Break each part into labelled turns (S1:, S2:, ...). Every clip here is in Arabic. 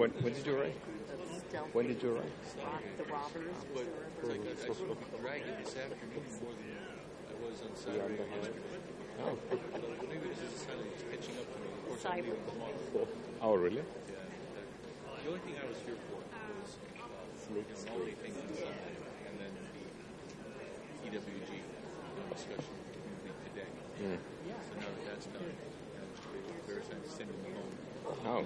S1: When did you arrive? When did you arrive?
S2: The robbers.
S3: But I should be dragging this afternoon more than I was on Saturday.
S1: Oh.
S3: Maybe this is kind of catching up to me. Of course, I'm leaving tomorrow.
S1: Oh, really?
S3: Yeah. The only thing I was here for was all the things on Sunday, and then the EWG discussion today.
S1: Mm.
S3: So now that that's done, there's sending them home.
S1: Oh.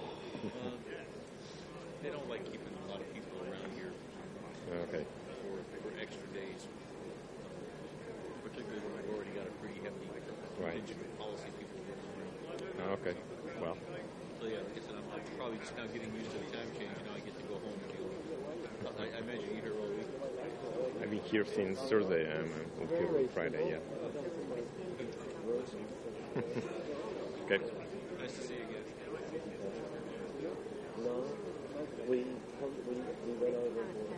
S3: They don't like keeping a lot of people around here
S1: Okay.
S3: for extra days, particularly when we've already got a pretty hefty contingent of policy people working around.
S1: Okay. Well.
S3: So yeah, like I said, I'm probably just now getting used to the time change. Now I get to go home and deal with it. I imagine you're here all week.
S1: I've been here since Thursday. I'm until Friday. Yeah. Okay.
S3: Nice to see you again.
S4: No, we went over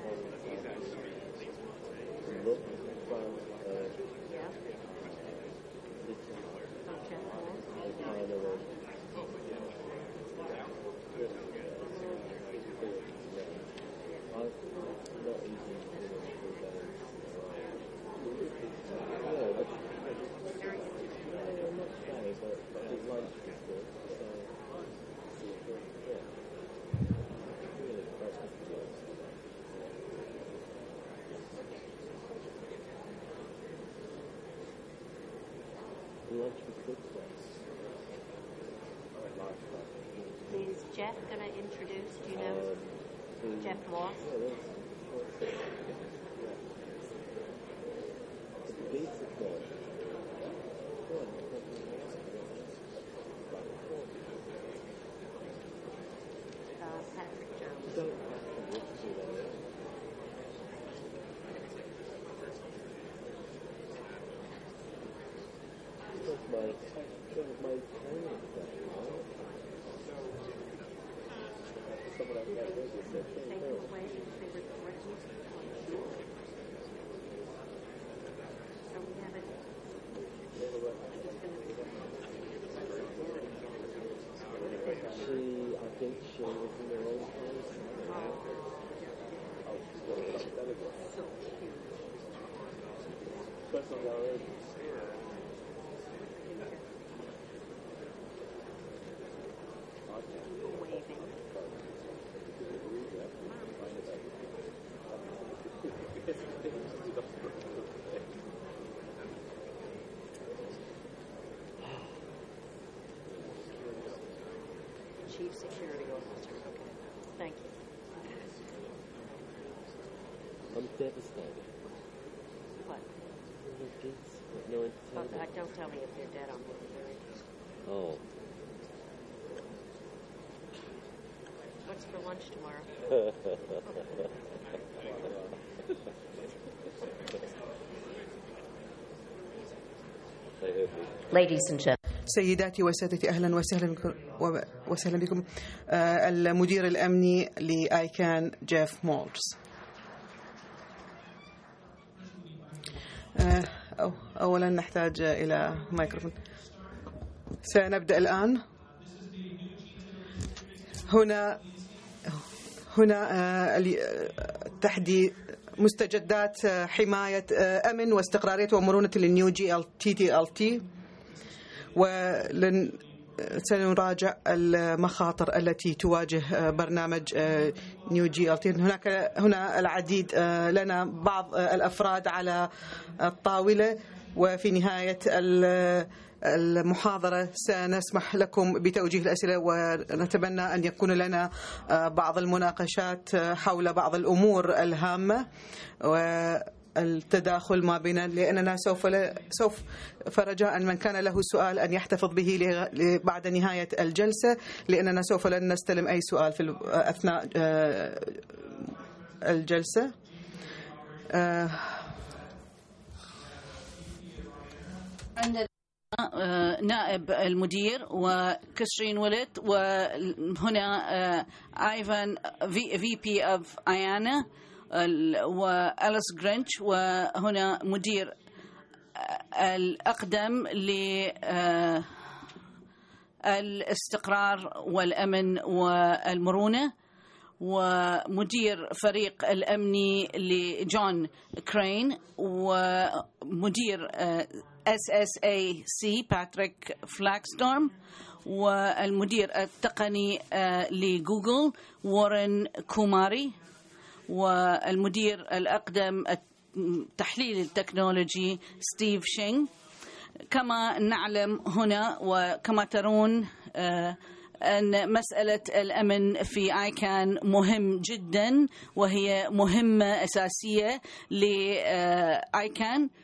S4: look from
S2: Is Jeff going to introduce, do you know, Jeff Moss? Patrick Jones.
S4: I think she was in the wrong place.
S2: So cute. Waving. Chief Security Officer. Okay. Thank you.
S4: I'm devastated.
S2: What?
S4: No
S2: Oh, don't tell me if you're dead. I'm very.
S4: Oh.
S2: What's for lunch tomorrow?
S5: Ladies and gentlemen.
S6: سيداتي وسادتي أهلا وسهلا بكم المدير الأمني لآيكان جيف مولز. أولا نحتاج إلى ميكروفون. سنبدأ الآن. هنا تحديد مستجدات حماية أمن واستقرارية ومرونة للنيو GLTT وسنراجع المخاطر التي تواجه برنامج نيو GLT. هنا العديد لنا بعض الأفراد على الطاولة وفي نهاية المحاضرة سنسمح لكم بتوجيه الأسئلة ونتمنى أن يكون لنا بعض المناقشات حول بعض الأمور الهامة والتداخل ما بيننا لأننا سوف فرجاء من كان له سؤال أن يحتفظ به بعد نهاية الجلسة لأننا سوف لن نستلم أي سؤال في أثناء الجلسة.
S7: عندنا نائب المدير وكسرين ولد وهنا ايفان في بي اوف ايانا واليس جرينش وهنا مدير الأقدم للاستقرار والأمن والمرونة ومدير فريق الأمني لجون كرين، ومدير SSAC باتريك فلاكستورم، والمدير التقني لجوجل وارن كوماري، والمدير الأقدم التحليل التكنولوجي ستيف شينغ. كما نعلم هنا وكما ترون أن مسألة الأمن في آيكان مهم جدا، وهي مهمة أساسية لآيكان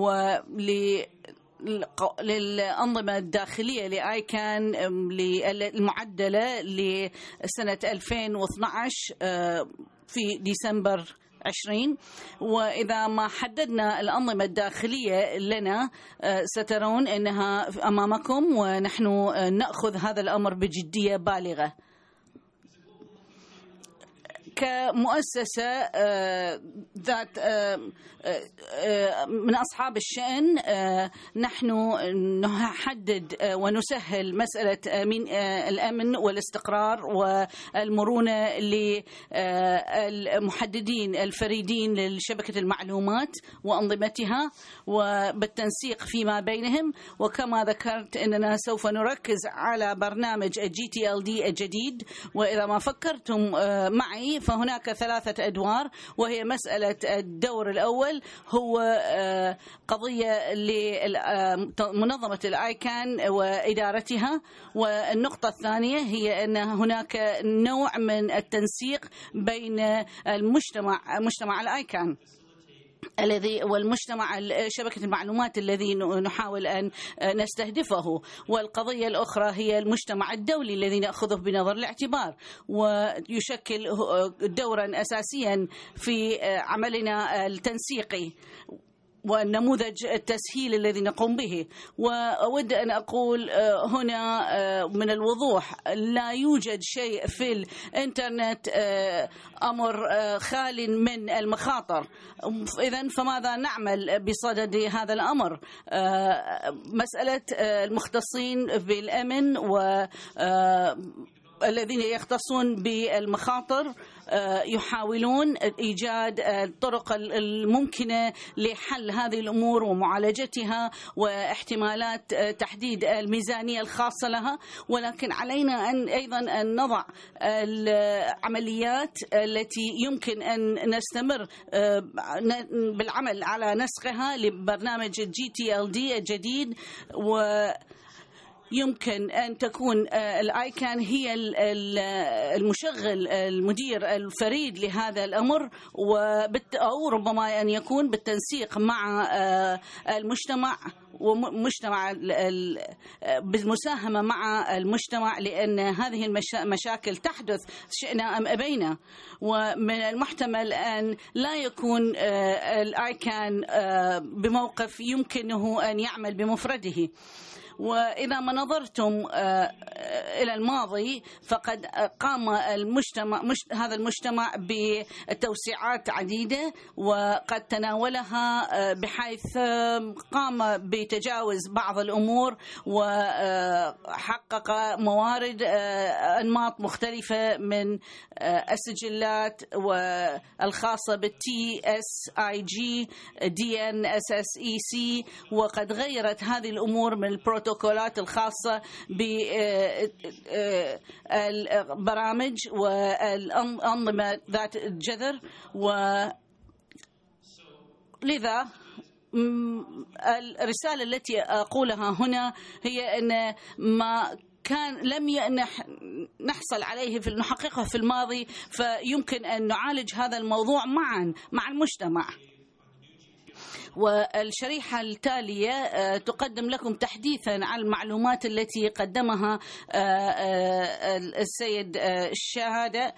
S7: للأنظمة الداخلية لآيكان المعدلة لسنة 2012 في ديسمبر 20. وإذا ما حددنا الأنظمة الداخلية لنا سترون أنها أمامكم، ونحن نأخذ هذا الأمر بجدية بالغة. كمؤسسة ذات من أصحاب الشأن، نحن نحدد ونسهل مسألة الأمن والاستقرار والمرونة للمحددين الفريدين لشبكة المعلومات وأنظمتها وبالتنسيق فيما بينهم. وكما ذكرت أننا سوف نركز على برنامج GTLD الجديد، وإذا ما فكرتم معي فهناك 3 أدوار، وهي مسألة الدور الأول هو قضية لمنظمة الآيكان وإدارتها، والنقطة الثانية هي أن هناك نوع من التنسيق بين مجتمع الآيكان الذي والمجتمع شبكة المعلومات الذي نحاول أن نستهدفه، والقضية الأخرى هي المجتمع الدولي الذي نأخذه بنظر الاعتبار، ويشكل دورا أساسيا في عملنا التنسيقي والنموذج التسهيل الذي نقوم به. وأود أن أقول هنا من الوضوح لا يوجد شيء في الإنترنت أمر خال من المخاطر. إذن فماذا نعمل بصدد هذا الأمر؟ مسألة المختصين بالأمن والذين يختصون بالمخاطر يحاولون إيجاد الطرق الممكنة لحل هذه الأمور ومعالجتها واحتمالات تحديد الميزانية الخاصة لها. ولكن علينا أيضا أن نضع العمليات التي يمكن أن نستمر بالعمل على نسخها لبرنامج GTLD الجديد، يمكن أن تكون الآيكان هي المشغل المدير الفريد لهذا الأمر، أو ربما أن يكون بالتنسيق مع المجتمع بالمساهمة مع المجتمع، لأن هذه المشاكل تحدث شئنا أم أبينا. ومن المحتمل أن لا يكون الآيكان بموقف يمكنه أن يعمل بمفرده. وإذا ما نظرتم إلى الماضي فقد قام هذا المجتمع بتوسيعات عديدة، وقد تناولها بحيث قام بتجاوز بعض الأمور وحقق موارد أنماط مختلفة من السجلات والخاصة بالTSIG DNSSEC، وقد غيرت هذه الأمور من البروتوكولات الخاصة بالبرامج والأنظمة ذات الجذر. ولذا الرسالة التي أقولها هنا هي أن ما لم نحصل عليه نحققه في الماضي، فيمكن أن نعالج هذا الموضوع معا مع المجتمع. والشريحة التالية تقدم لكم تحديثا عن المعلومات التي قدمها السيد الشهادة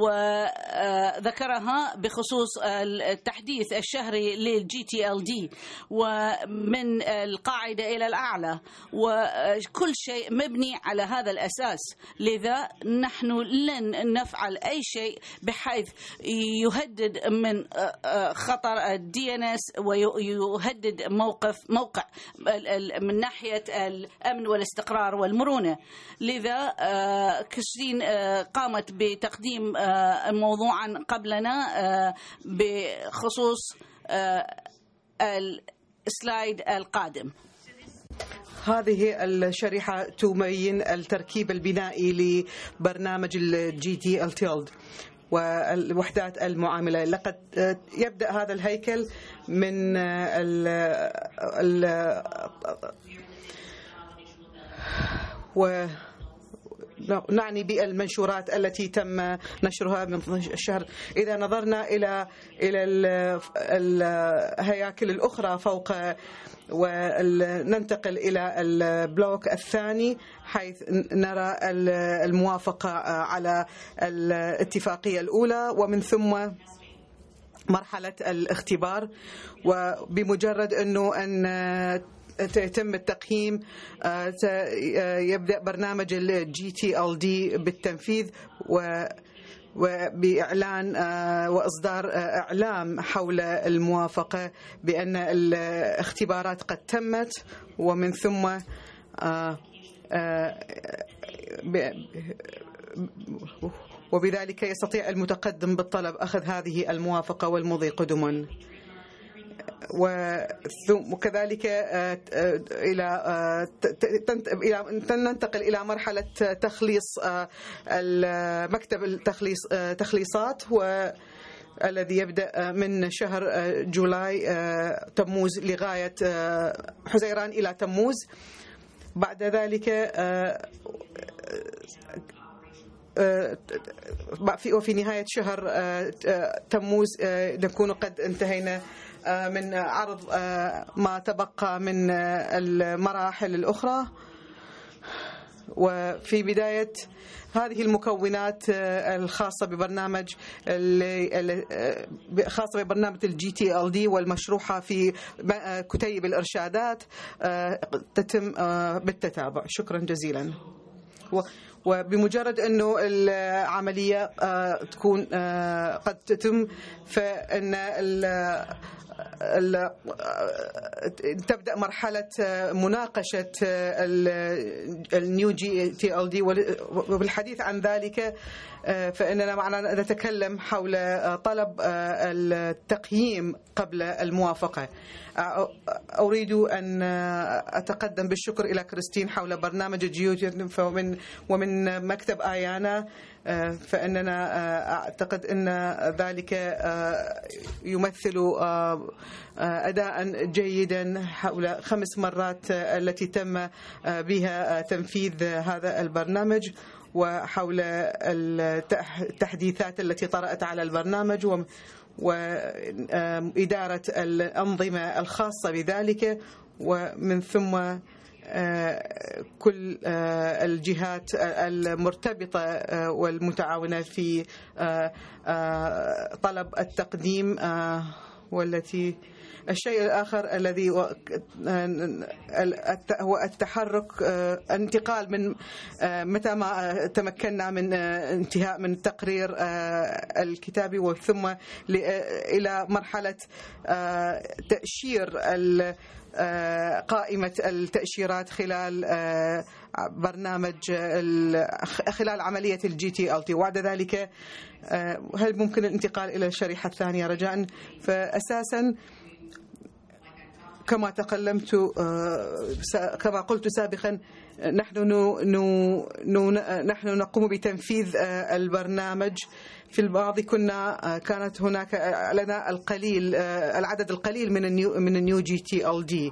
S7: وذكرها بخصوص التحديث الشهري للGTLD ومن القاعدة إلى الأعلى، وكل شيء مبني على هذا الأساس. لذا نحن لن نفعل أي شيء بحيث يهدد من خطر الDNS يهدد موقع من ناحية الأمن والاستقرار والمرونة. لذا كريستين قامت بتقديم موضوعا قبلنا بخصوص السلايد القادم.
S6: هذه الشريحة تبين التركيب البنائي لبرنامج الجي تي التيلد والوحدات المعاملة. لقد يبدأ هذا الهيكل من نعني بالمنشورات التي تم نشرها من الشهر. إذا نظرنا إلى الهياكل الأخرى فوق وننتقل إلى البلوك الثاني حيث نرى الموافقة على الاتفاقية الأولى ومن ثم مرحلة الاختبار. وبمجرد أن يتم التقييم يبدأ برنامج الجي تي ال دي بالتنفيذ وبإعلان وإصدار إعلام حول الموافقة بأن الاختبارات قد تمت ومن ثم وبذلك يستطيع المتقدم بالطلب أخذ هذه الموافقة والمضي قدما. وكذلك ننتقل إلى مرحلة تخليص مكتب التخليصات والذي يبدأ من شهر جولاي تموز لغاية حزيران إلى تموز. بعد ذلك وفي نهاية شهر تموز نكون قد انتهينا من عرض ما تبقى من المراحل الأخرى. وفي بداية هذه المكونات الخاصة ببرنامج الجي تي ال دي والمشروحة في كتيب الإرشادات تتم بالتتابع. شكرا جزيلا. وبمجرد أنه العملية تكون قد تتم فإن تبدأ مرحلة مناقشة النيو جي تي ال دي. وبالحديث عن ذلك فإننا معنا نتكلم حول طلب التقييم قبل الموافقة. أريد أن أتقدم بالشكر إلى كريستين حول برنامج جيوتن ومن مكتب آيانا، فإننا أعتقد أن ذلك يمثل أداء جيدا حول 5 مرات التي تم بها تنفيذ هذا البرنامج وحول التحديثات التي طرأت على البرنامج وإدارة الأنظمة الخاصة بذلك ومن ثم كل الجهات المرتبطة والمتعاونة في طلب التقديم. والتي الشيء الآخر الذي هو التحرك انتقال من متى ما تمكنا من انتهاء من التقرير الكتابي وثم إلى مرحلة تأشير قائمة التأشيرات خلال برنامج خلال عملية الجي تي ال تي. وبعد ذلك هل ممكن الانتقال إلى الشريحة الثانية رجاء؟ فأساسا كما قلت سابقا نحن نقوم بتنفيذ البرنامج. في الماضي كانت هناك لنا العدد القليل من النيو جي تي ال دي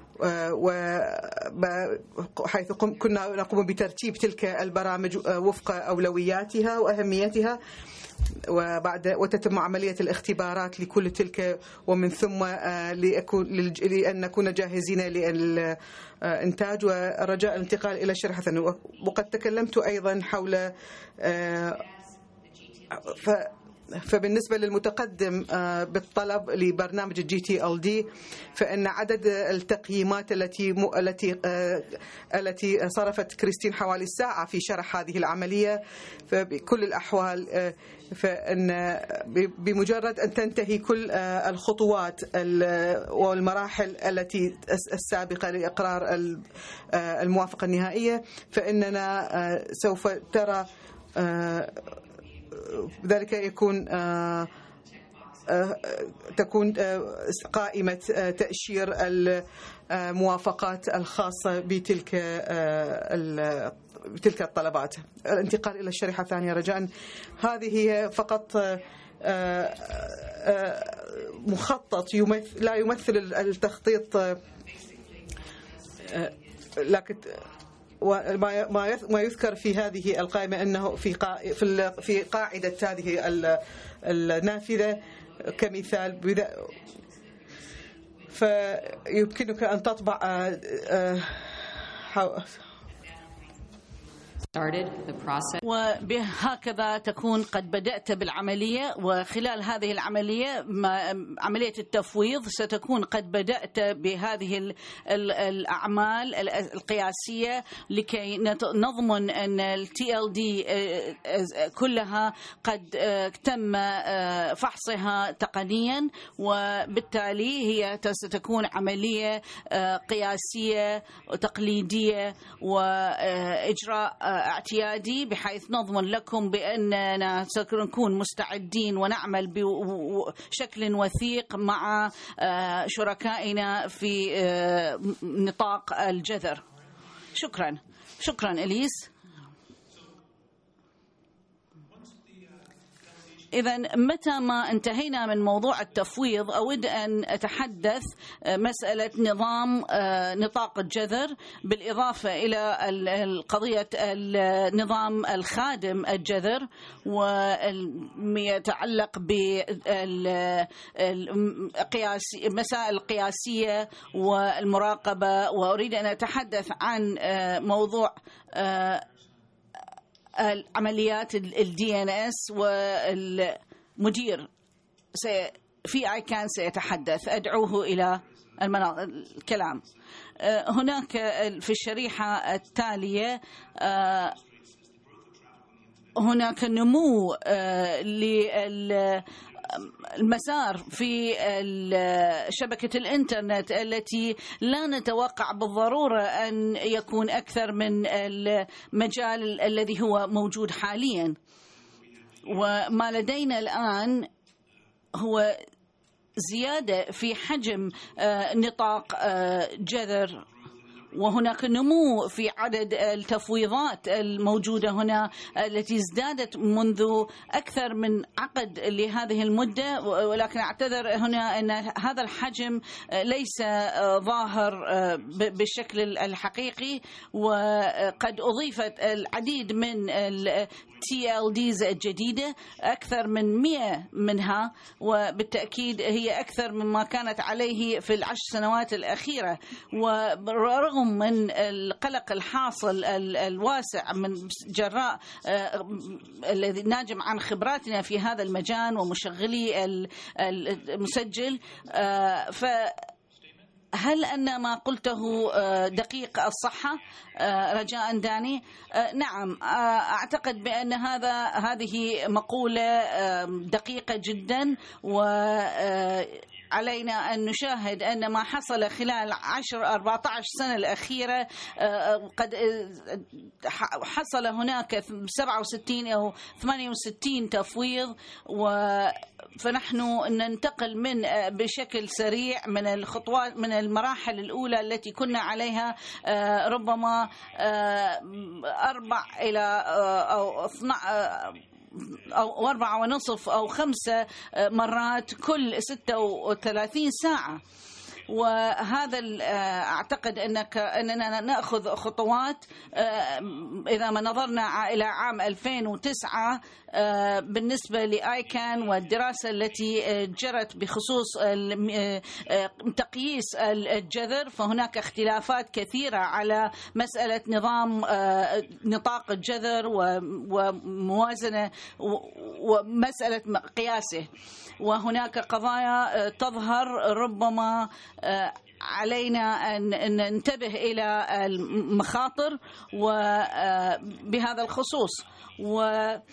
S6: حيث كنا نقوم بترتيب تلك البرامج وفق أولوياتها وأهميتها وتتم عملية الاختبارات لكل تلك ومن ثم لأن نكون جاهزين للإنتاج ورجاء الانتقال إلى الشريحة الثانية. وقد تكلمت أيضا حول فبالنسبة للمتقدم بالطلب لبرنامج GTLD، فإن عدد التقييمات التي صرفت كريستين حوالي ساعة في شرح هذه العملية، فبكل الأحوال فإن بمجرد أن تنتهي كل الخطوات والمراحل التي السابقة لإقرار الموافقة النهائية، فإننا سوف ترى ذلك تكون قائمة تأشير الموافقات الخاصة بتلك الطلبات. الانتقال إلى الشريحة الثانية رجاء. هذه هي فقط مخطط لا يمثل التخطيط، لكن ما يذكر في هذه القائمة أنه في قاعدة هذه النافذة كمثال، فيمكنك أن تطبع
S7: وبهكذا تكون قد بدأت بالعملية، وخلال هذه العملية عملية التفويض ستكون قد بدأت بهذه الأعمال القياسية لكي نضمن أن الTLD كلها قد تم فحصها تقنيا، وبالتالي هي ستكون عملية قياسية وتقليدية وإجراء اعتيادي، بحيث نضمن لكم بأننا سنكون مستعدين ونعمل بشكل وثيق مع شركائنا في نطاق الجذر. شكرا إليس. إذا متى ما انتهينا من موضوع التفويض، أود أن أتحدث مسألة نطاق الجذر، بالإضافة إلى قضية النظام الخادم الجذر، ويتعلق بالمسائل القياسية والمراقبة. وأريد أن أتحدث عن موضوع العمليات الDNS، والمدير في ICANN سيتحدث. أدعوه إلى الكلام. هناك في الشريحة التالية هناك نمو المسار في شبكة الإنترنت التي لا نتوقع بالضرورة أن يكون أكثر من المجال الذي هو موجود حاليا. وما لدينا الآن هو زيادة في حجم نطاق جذر، وهناك نمو في عدد التفويضات الموجودة هنا التي ازدادت منذ أكثر من عقد لهذه المدة، ولكن أعتذر هنا أن هذا الحجم ليس ظاهر بالشكل الحقيقي، وقد أضيفت العديد من TLDs الجديدة، أكثر من 100 منها، وبالتأكيد هي أكثر مما كانت عليه في ال10 سنوات الأخيرة. ورغم من القلق الحاصل الواسع من جراء الذي ناجم عن خبراتنا في هذا المجال ومشغلي المسجل، هل أن ما قلته دقيق الصحة رجاء داني؟ نعم، أعتقد بأن هذه مقولة دقيقة جدا، وعلينا أن نشاهد أن ما حصل خلال 10-14 سنة الأخيرة قد حصل هناك 67 أو 68 تفويض، فنحن ننتقل بشكل سريع من الخطوات، من المراحل الأولى التي كنا عليها ربما 4 إلى أو 4.5 أو 5 مرات كل 36 ساعة. وهذا أعتقد أننا نأخذ خطوات. إذا ما نظرنا إلى عام 2009 بالنسبة لآيكان والدراسة التي جرت بخصوص تقييس الجذر، فهناك اختلافات كثيرة على مسألة نطاق الجذر وموازنة ومسألة قياسه. وهناك قضايا تظهر ربما علينا أن ننتبه إلى المخاطر بهذا الخصوص، وربما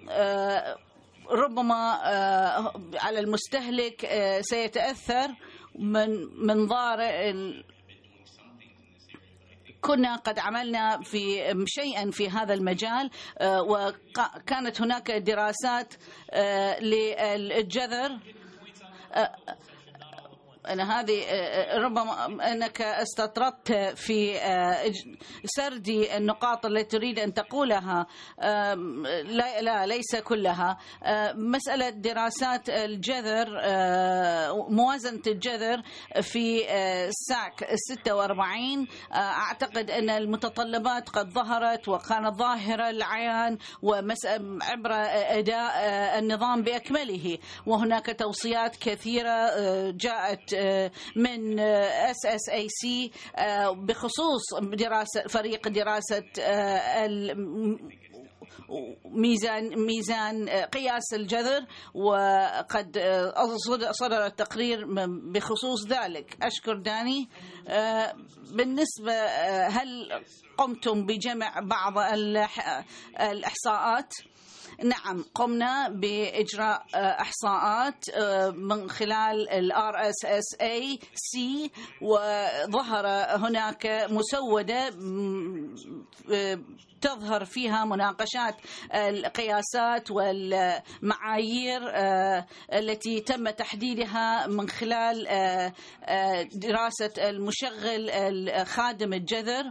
S7: على المستهلك سيتأثر من ضار. كنا قد عملنا في شيئا في هذا المجال، وكانت هناك دراسات للجذر. أنا هذه ربما أنك استطردت في سردي النقاط التي تريد أن تقولها. لا ليس كلها. مسألة دراسات الجذر، موازنة الجذر في ساك 46، أعتقد أن المتطلبات قد ظهرت وكانت ظاهرة العيان عبر أداء النظام بأكمله. وهناك توصيات كثيرة جاءت من SSAC بخصوص فريق دراسة ميزان قياس الجذر، وقد صدر التقرير بخصوص ذلك. أشكر داني. بالنسبة هل قمتم بجمع بعض الإحصاءات؟ نعم، قمنا بإجراء إحصاءات من خلال RSSAC، وظهر هناك مسودة تظهر فيها مناقشات القياسات والمعايير التي تم تحديدها من خلال دراسة المشغل الخادم الجذر،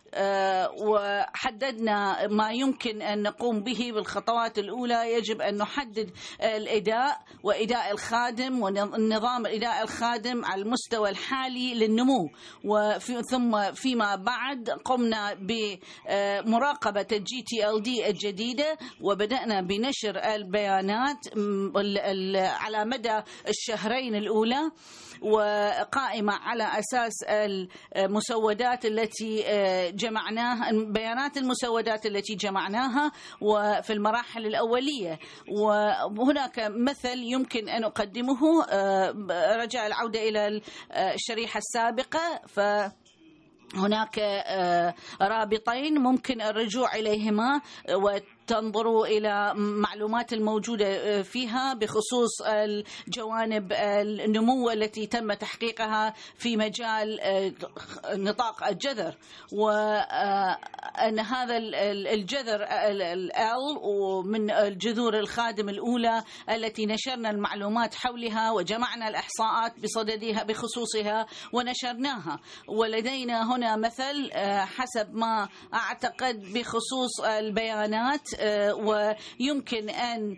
S7: وحددنا ما يمكن أن نقوم به. بالخطوات الأولى يجب أن نحدد الإداء وإداء الخادم ونظام الإداء الخادم على المستوى الحالي للنمو، ثم فيما بعد قمنا بمراقبة GTLD الجديدة، وبدأنا بنشر البيانات على مدى الشهرين الأولى، وقائمة على أساس المسودات التي جمعناها، بيانات المسودات التي جمعناها وفي المراحل الأولية. وهناك مثل يمكن أن أقدمه رجاء العودة إلى الشريحة السابقة. هناك رابطين ممكن الرجوع إليهما وتنظروا إلى معلومات الموجودة فيها بخصوص الجوانب النمو التي تم تحقيقها في مجال نطاق الجذر، وأن هذا الجذر ومن الجذور الخادم الأولى التي نشرنا المعلومات حولها وجمعنا الإحصاءات بصددها بخصوصها ونشرناها. ولدينا هنا مثل حسب ما أعتقد بخصوص البيانات، ويمكن أن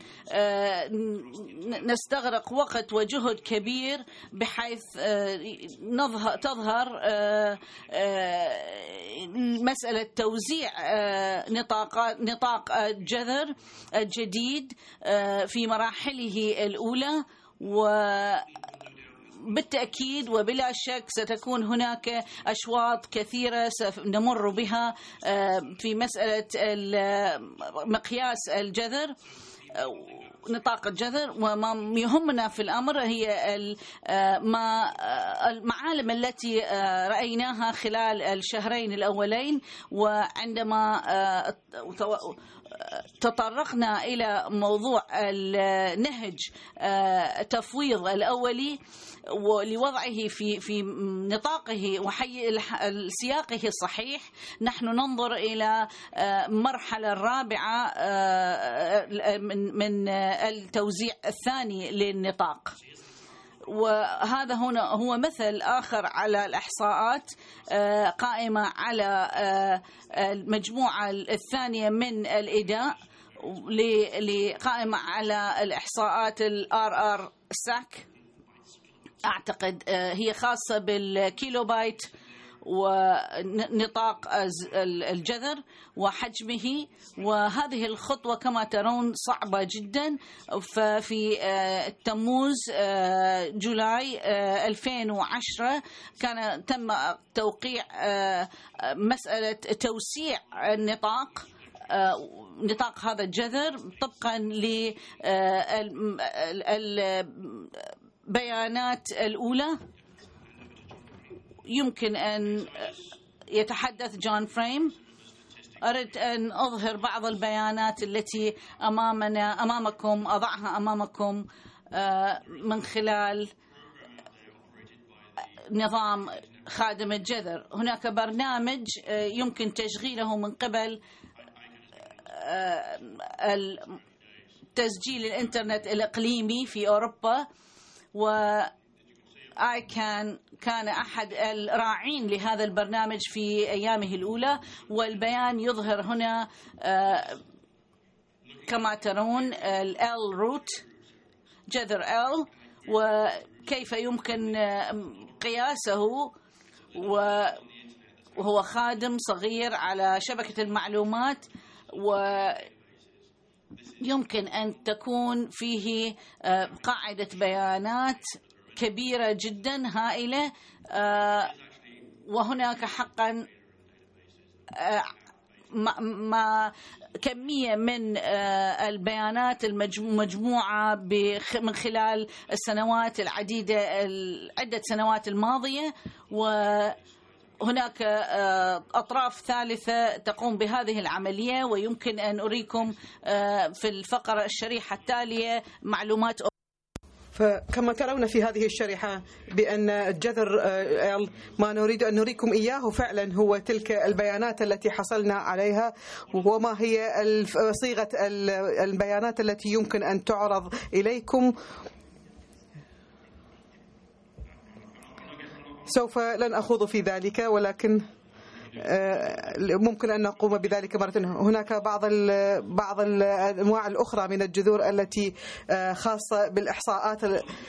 S7: نستغرق وقت وجهد كبير بحيث تظهر مسألة توزيع نطاق الجذر الجديد في مراحله الأولى. بالتأكيد وبلا شك ستكون هناك أشواط كثيرة سنمر بها في مسألة مقياس الجذر، نطاق الجذر. وما يهمنا في الأمر هي المعالم التي رأيناها خلال الشهرين الأولين، وعندما تطرقنا إلى موضوع النهج التفويض الأولي ولوضعه في نطاقه سياقه الصحيح، نحن ننظر إلى المرحلة الرابعة من التوزيع الثاني للنطاق. وهذا هنا هو مثل آخر على الإحصاءات قائمة على المجموعة الثانية من الإداء قائمة على الإحصاءات RR SAC أعتقد هي خاصة بالكيلو بايت ونطاق الجذر وحجمه. وهذه الخطوة كما ترون صعبة جدا. ففي تموز جولاي 2010 تم توقيع مسألة توسيع نطاق هذا الجذر طبقا للبيانات الأولى. يمكن أن يتحدث جون فريم. أردت أن أظهر بعض البيانات التي أمامكم، أضعها أمامكم من خلال نظام خادم الجذر. هناك برنامج يمكن تشغيله من قبل تسجيل الإنترنت الإقليمي في أوروبا، كان أحد الراعين لهذا البرنامج في أيامه الأولى. والبيان يظهر هنا كما ترون ال روت جذر L وكيف يمكن قياسه، وهو خادم صغير على شبكة المعلومات، ويمكن أن تكون فيه قاعدة بيانات كبيرة جدا هائلة. وهناك حقا كمية من البيانات المجموعة من خلال السنوات عدة سنوات الماضية. وهناك أطراف ثالثة تقوم بهذه العملية، ويمكن أن أريكم في الشريحة التالية معلومات.
S6: فكما ترون في هذه الشريحة بأن الجذر ما نريد أن نريكم إياه فعلا هو تلك البيانات التي حصلنا عليها، وما هي صيغة البيانات التي يمكن أن تعرض إليكم. سوف لن أخوض في ذلك، ولكن ممكن أن نقوم بذلك مرة. هناك بعض الأنواع الأخرى من الجذور التي خاصة بالإحصاءات،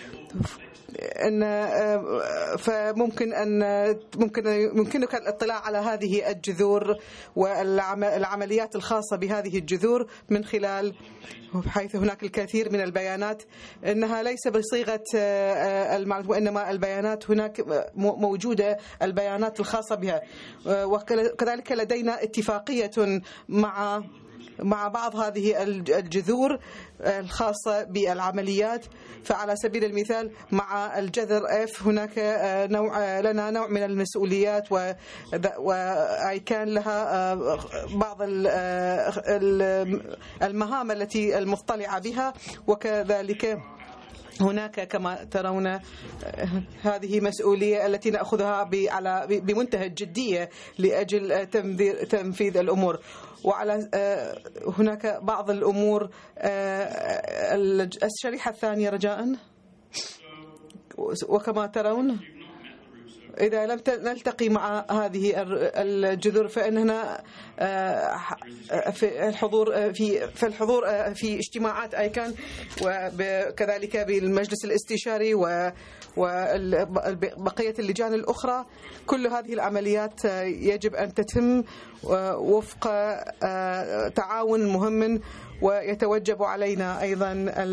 S6: فممكن يمكنك الاطلاع على هذه الجذور والعمليات الخاصة بهذه الجذور من خلال، حيث هناك الكثير من البيانات إنها ليس بصيغة المعلومات، وإنما البيانات هناك موجودة البيانات الخاصة بها. وكذلك لدينا اتفاقية مع بعض هذه الجذور الخاصة بالعمليات. فعلى سبيل المثال مع الجذر F هناك لنا نوع من المسؤوليات، وكان لها بعض المهام التي المطلعة بها. وكذلك هناك كما ترون هذه مسؤولية التي نأخذها بمنتهى الجدية لأجل تنفيذ الأمور. وعلى هناك بعض الأمور. الشريحة الثانية رجاء. وكما ترون إذا لم نلتقي مع هذه الجذور فإننا في الحضور في اجتماعات آيكان، وكذلك بالمجلس الاستشاري وبقية اللجان الأخرى. كل هذه العمليات يجب أن تتم وفق تعاون مهم، ويتوجب علينا أيضا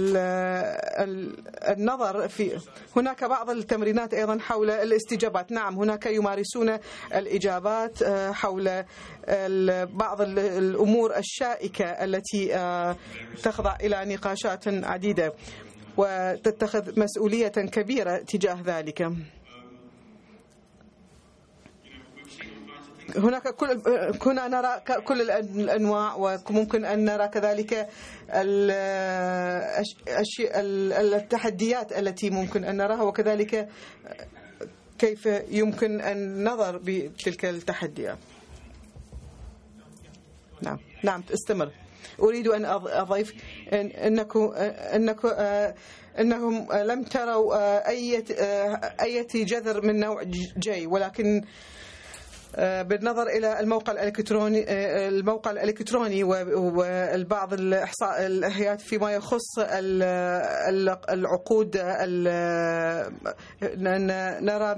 S6: النظر في هناك بعض التمرينات أيضا حول الاستجابات. نعم هناك يمارسون الإجابات حول بعض الأمور الشائكة التي تخضع إلى نقاشات عديدة، وتتخذ مسؤولية كبيرة تجاه ذلك. هناك كنا نرى كل الأنواع، وممكن أن نرى كذلك التحديات التي ممكن أن نراها، وكذلك كيف يمكن أن نظر بتلك التحديات. نعم استمر. أريد أن أضيف أنهم لم تروا أي جذر من نوع جي، ولكن بالنظر إلى الموقع الإلكتروني وبعض الإحصائيات فيما يخص العقود، نرى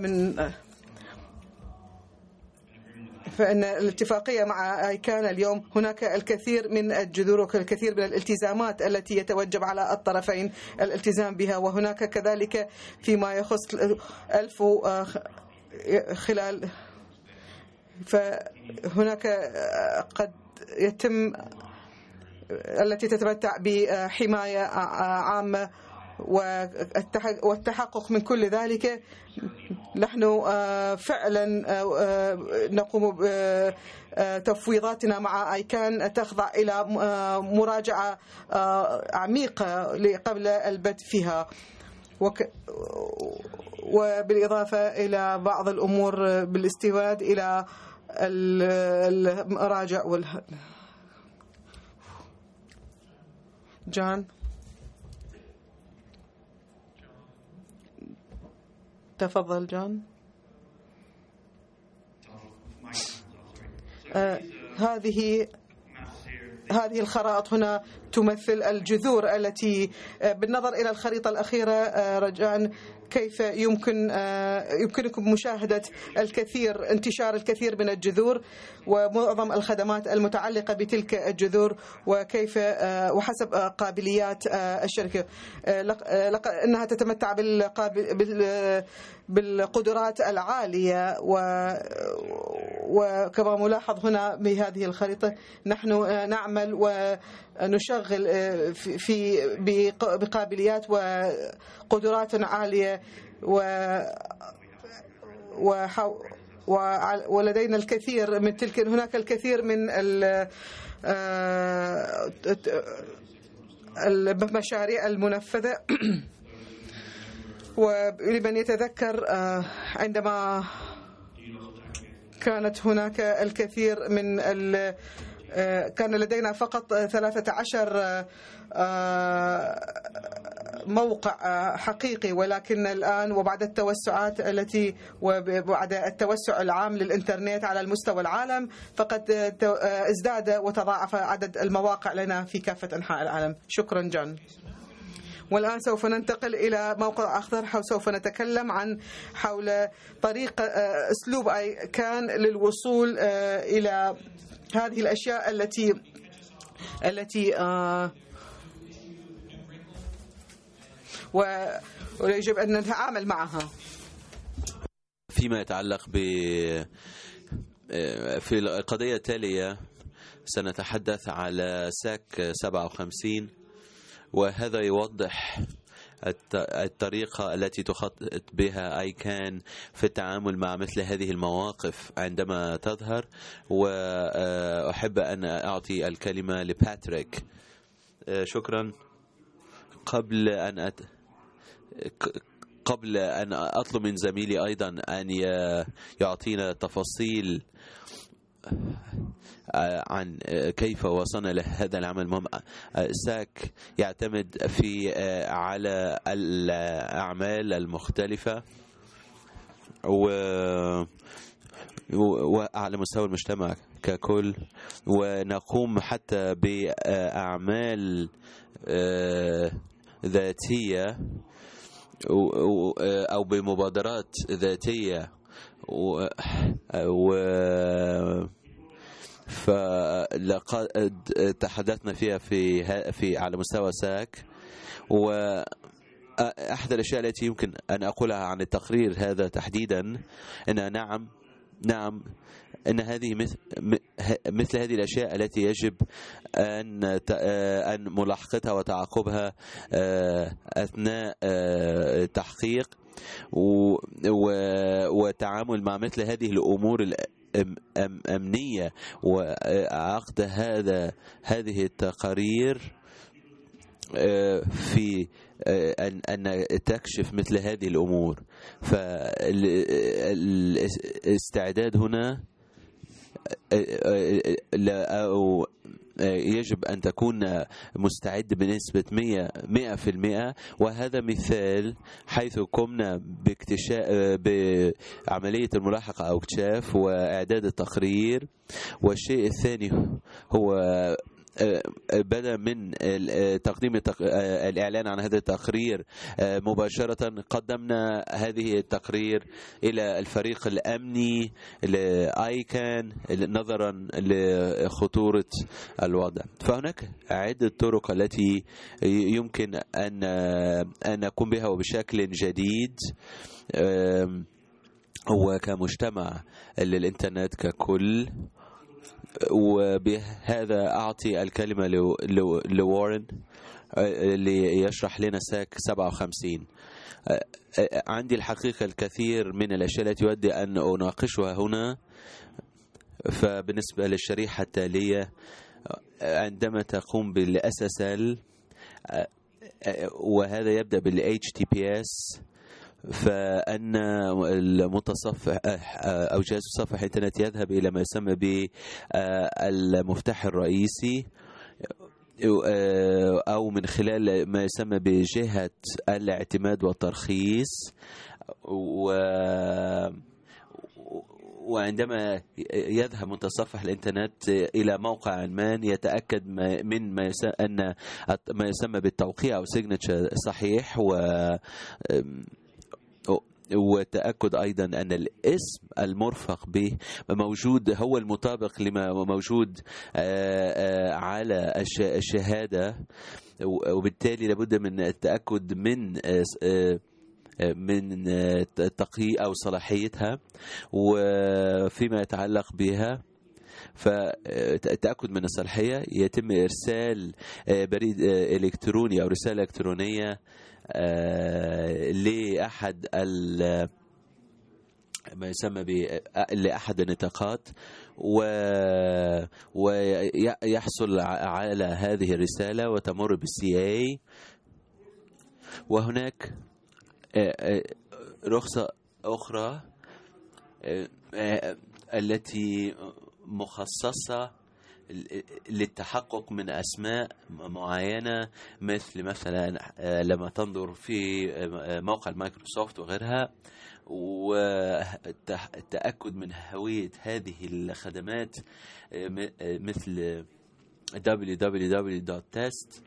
S6: فإن الاتفاقية مع آيكان اليوم هناك الكثير من الجذور والكثير من الالتزامات التي يتوجب على الطرفين الالتزام بها، وهناك كذلك فيما يخص خلال، فهناك قد يتم التي تتمتع بحماية عامة والتحقق من كل ذلك. نحن فعلا نقوم بتفويضاتنا مع آيكان تخضع إلى مراجعة عميقة قبل البدء فيها، وبالإضافة إلى بعض الأمور بالاستناد إلى المراجع جان. تفضل جان. هذه الخرائط هنا تمثل الجذور التي بالنظر إلى الخريطة الأخيرة رجاء كيف يمكنكم مشاهدة انتشار الكثير من الجذور ومعظم الخدمات المتعلقة بتلك الجذور وكيف وحسب قابليات الشركة. إنها تتمتع بالقدرات العالية، وكما ملاحظ هنا بهذه الخريطة نحن نعمل ونشغل بقابليات وقدرات عالية، ولدينا الكثير من تلك. هناك الكثير من المشاريع المنفذة. ولمن يتذكر عندما كانت هناك الكثير من كان لدينا فقط 13 موقع حقيقي، ولكن الآن وبعد التوسعات وبعد التوسع العام للإنترنت على المستوى العالم فقد ازداد وتضاعف عدد المواقع لنا في كافة أنحاء العالم. شكرا جان. والآن سوف ننتقل إلى موقع آخر، سوف نتكلم حول طريقة أسلوب آيكان للوصول إلى هذه الأشياء التي ويجب أن نتعامل معها.
S5: فيما يتعلق في القضية التالية سنتحدث على ساك 57، وهذا يوضح الطريقة التي تخطط بها آيكان في التعامل مع مثل هذه المواقف عندما تظهر. وأحب أن أعطي الكلمة لباتريك. شكرا. قبل أن أطلب من زميلي أيضا أن يعطينا تفاصيل عن كيف وصلنا لهذا العمل المهم. ساك يعتمد على الأعمال المختلفة وعلى مستوى المجتمع ككل، ونقوم حتى بأعمال ذاتية أو بمبادرات ذاتية فلقد تحدثنا فيها في على مستوى ساك. وأحد الأشياء التي يمكن أن أقولها عن التقرير هذا تحديدا أن نعم أن هذه مثل هذه الأشياء التي يجب أن ملاحقتها وتعاقبها أثناء التحقيق وتعامل مع مثل هذه الأمور الأمنية وعقد هذه التقارير في أن تكشف مثل هذه الأمور. فالاستعداد هنا يجب أن تكون مستعد بنسبة 100%. وهذا مثال حيث قمنا بعملية الملاحقة أو اكتشاف وإعداد التقرير. والشيء الثاني هو بدأ من تقديم الإعلان عن هذا التقرير مباشرة. قدمنا هذه التقرير إلى الفريق الأمني لآيكان نظرا لخطورة الوضع. فهناك عدة طرق التي يمكن أن نقوم بها وبشكل جديد وكمجتمع للإنترنت ككل. وبهذا أعطي الكلمة لوارن ليشرح لنا ساك 57. عندي الحقيقة الكثير من الأشياء التي أود أن أناقشها هنا. فبالنسبة للشريحة التالية، عندما تقوم بالSSL وهذا يبدأ بالHTTPS، فأن المتصفح أو جهاز متصفح الإنترنت يذهب إلى ما يسمى بالمفتاح الرئيسي أو من خلال ما يسمى بجهة الاعتماد والترخيص. وعندما يذهب متصفح الإنترنت إلى موقع ما يتأكد من ما يسمى بالتوقيع أو سيجنتشر صحيح، والتأكد أيضا أن الاسم المرفق به موجود هو المطابق لما موجود على الشهادة. وبالتالي لابد من التأكد من تقييم أو صلاحيتها. وفيما يتعلق بها فالتأكد من الصلاحية يتم إرسال بريد إلكتروني أو رسالة إلكترونية لأحد ما يسمى لأحد النطاقات، ويحصل على هذه الرسالة وتمر بالCA. وهناك رخصة أخرى التي مخصصة للتحقق من أسماء معينة، مثلا لما تنظر في موقع مايكروسوفت وغيرها، والتأكد من هوية هذه الخدمات مثل www.test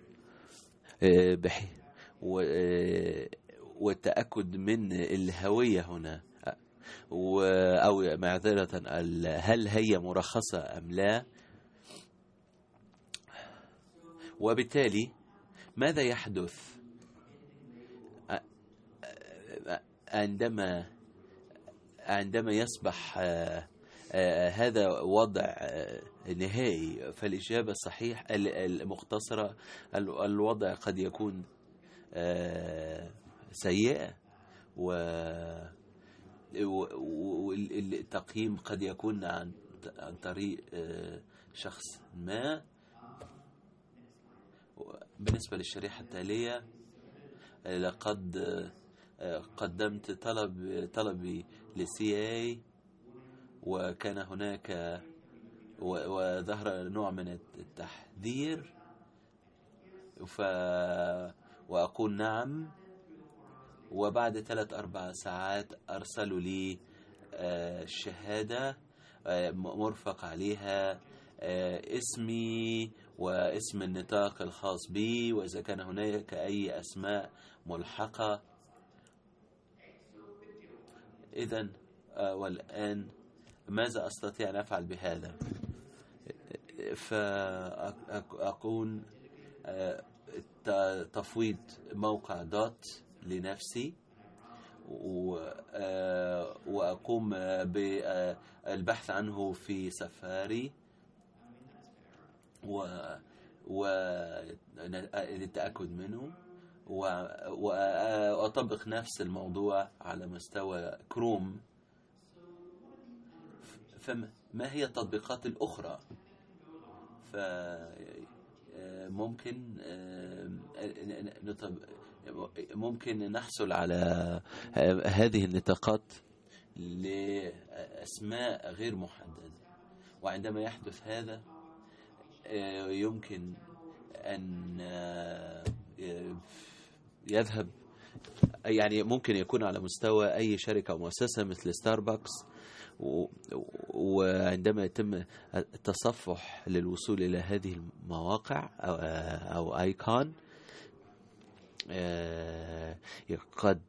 S5: والتأكد من الهوية هنا، أو معذرة هل هي مرخصة أم لا. وبالتالي ماذا يحدث عندما يصبح هذا وضع نهائي؟ فالإجابة الصحيح المختصرة الوضع قد يكون سيء، والتقييم قد يكون عن طريق شخص ما. بالنسبة للشريحة التالية، لقد قدمت طلبي لCA، وكان هناك وظهر نوع من التحذير، وأقول نعم. وبعد 3-4 ساعات أرسلوا لي الشهادة مرفق عليها اسمي واسم النطاق الخاص بي، وإذا كان هناك أي أسماء ملحقة. إذن والآن ماذا أستطيع أن أفعل بهذا؟ فأكون تفويض موقع دوت لنفسي، وأقوم بالبحث عنه في سفاري وللتأكد منه، وأطبق نفس الموضوع على مستوى كروم. فما هي التطبيقات الأخرى؟ ممكن نحصل على هذه النطاقات لأسماء غير محددة. وعندما يحدث هذا يمكن أن يذهب، يعني ممكن يكون على مستوى أي شركة أو مؤسسة مثل ستاربكس، وعندما يتم التصفح للوصول إلى هذه المواقع أو آيكون قد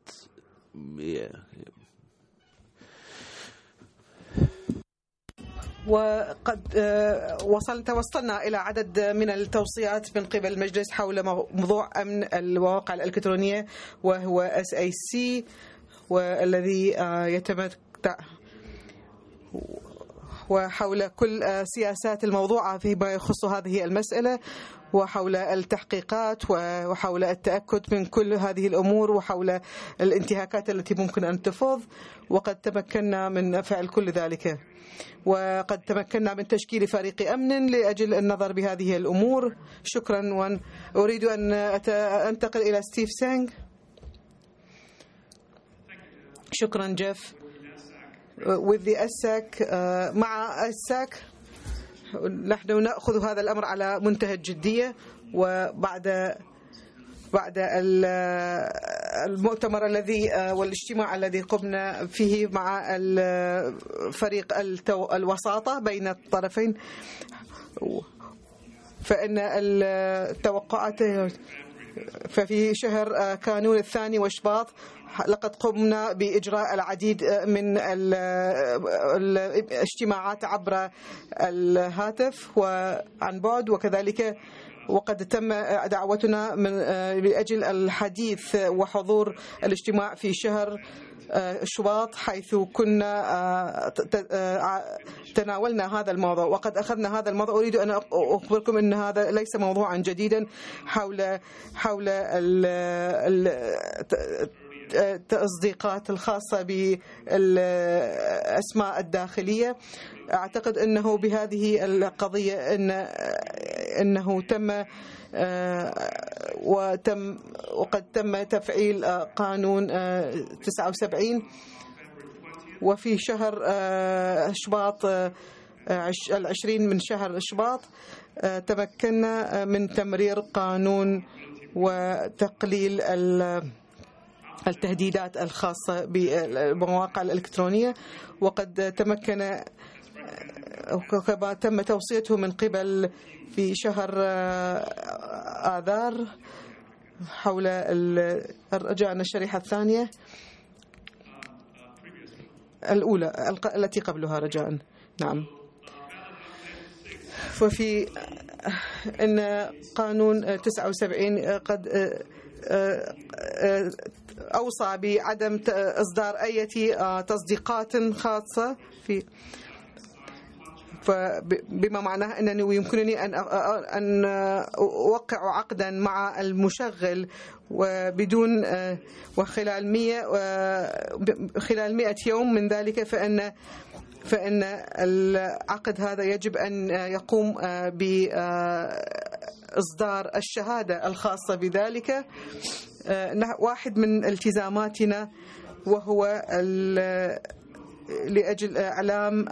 S6: وقد توصلنا إلى عدد من التوصيات من قبل المجلس حول موضوع أمن المواقع الإلكترونية، وهو SAC، والذي يتمتع وحول كل سياسات الموضوعة فيما يخص هذه المسألة، وحول التحقيقات وحول التأكد من كل هذه الأمور، وحول الانتهاكات التي ممكن أن تفض. وقد تمكنا من فعل كل ذلك، وقد تمكنا من تشكيل فريق أمن لأجل النظر بهذه الأمور. شكرا. وأريد أن أنتقل إلى ستيف سانغ. شكرا جيف. with the ASAC، مع ASAC نحن نأخذ هذا الأمر على منتهى الجدية، وبعد المؤتمر الذي والاجتماع الذي قمنا فيه مع فريق الوساطة بين الطرفين، فإن التوقعات ففي شهر كانون الثاني وشباط لقد قمنا بإجراء العديد من الاجتماعات عبر الهاتف وعن بعد، وكذلك وقد تم دعوتنا لأجل الحديث وحضور الاجتماع في شهر شباط، حيث كنا تناولنا هذا الموضوع وقد أخذنا هذا الموضوع. أريد أن أخبركم أن هذا ليس موضوعا جديدا حول التصديقات الخاصة بالأسماء الداخلية. أعتقد أنه بهذه القضية أنه وقد تم تفعيل قانون 79، وفي شهر شباط 20 من شهر شباط تمكنا من تمرير قانون وتقليل التهديدات الخاصة بالمواقع الإلكترونية، وقد تم توصيته من قبل في شهر آذار حول رجعنا الشريحة الثانية الأولى التي قبلها رجاء. نعم. وفي أن قانون 79 قد أوصى بعدم إصدار أي تصديقات خاصة بما معناه أنني يمكنني أن أوقع عقدا مع المشغل وبدون وخلال 100 يوم من ذلك، فإن العقد هذا يجب أن يقوم بإصدار الشهادة الخاصة بذلك. واحد من التزاماتنا وهو لأجل إعلام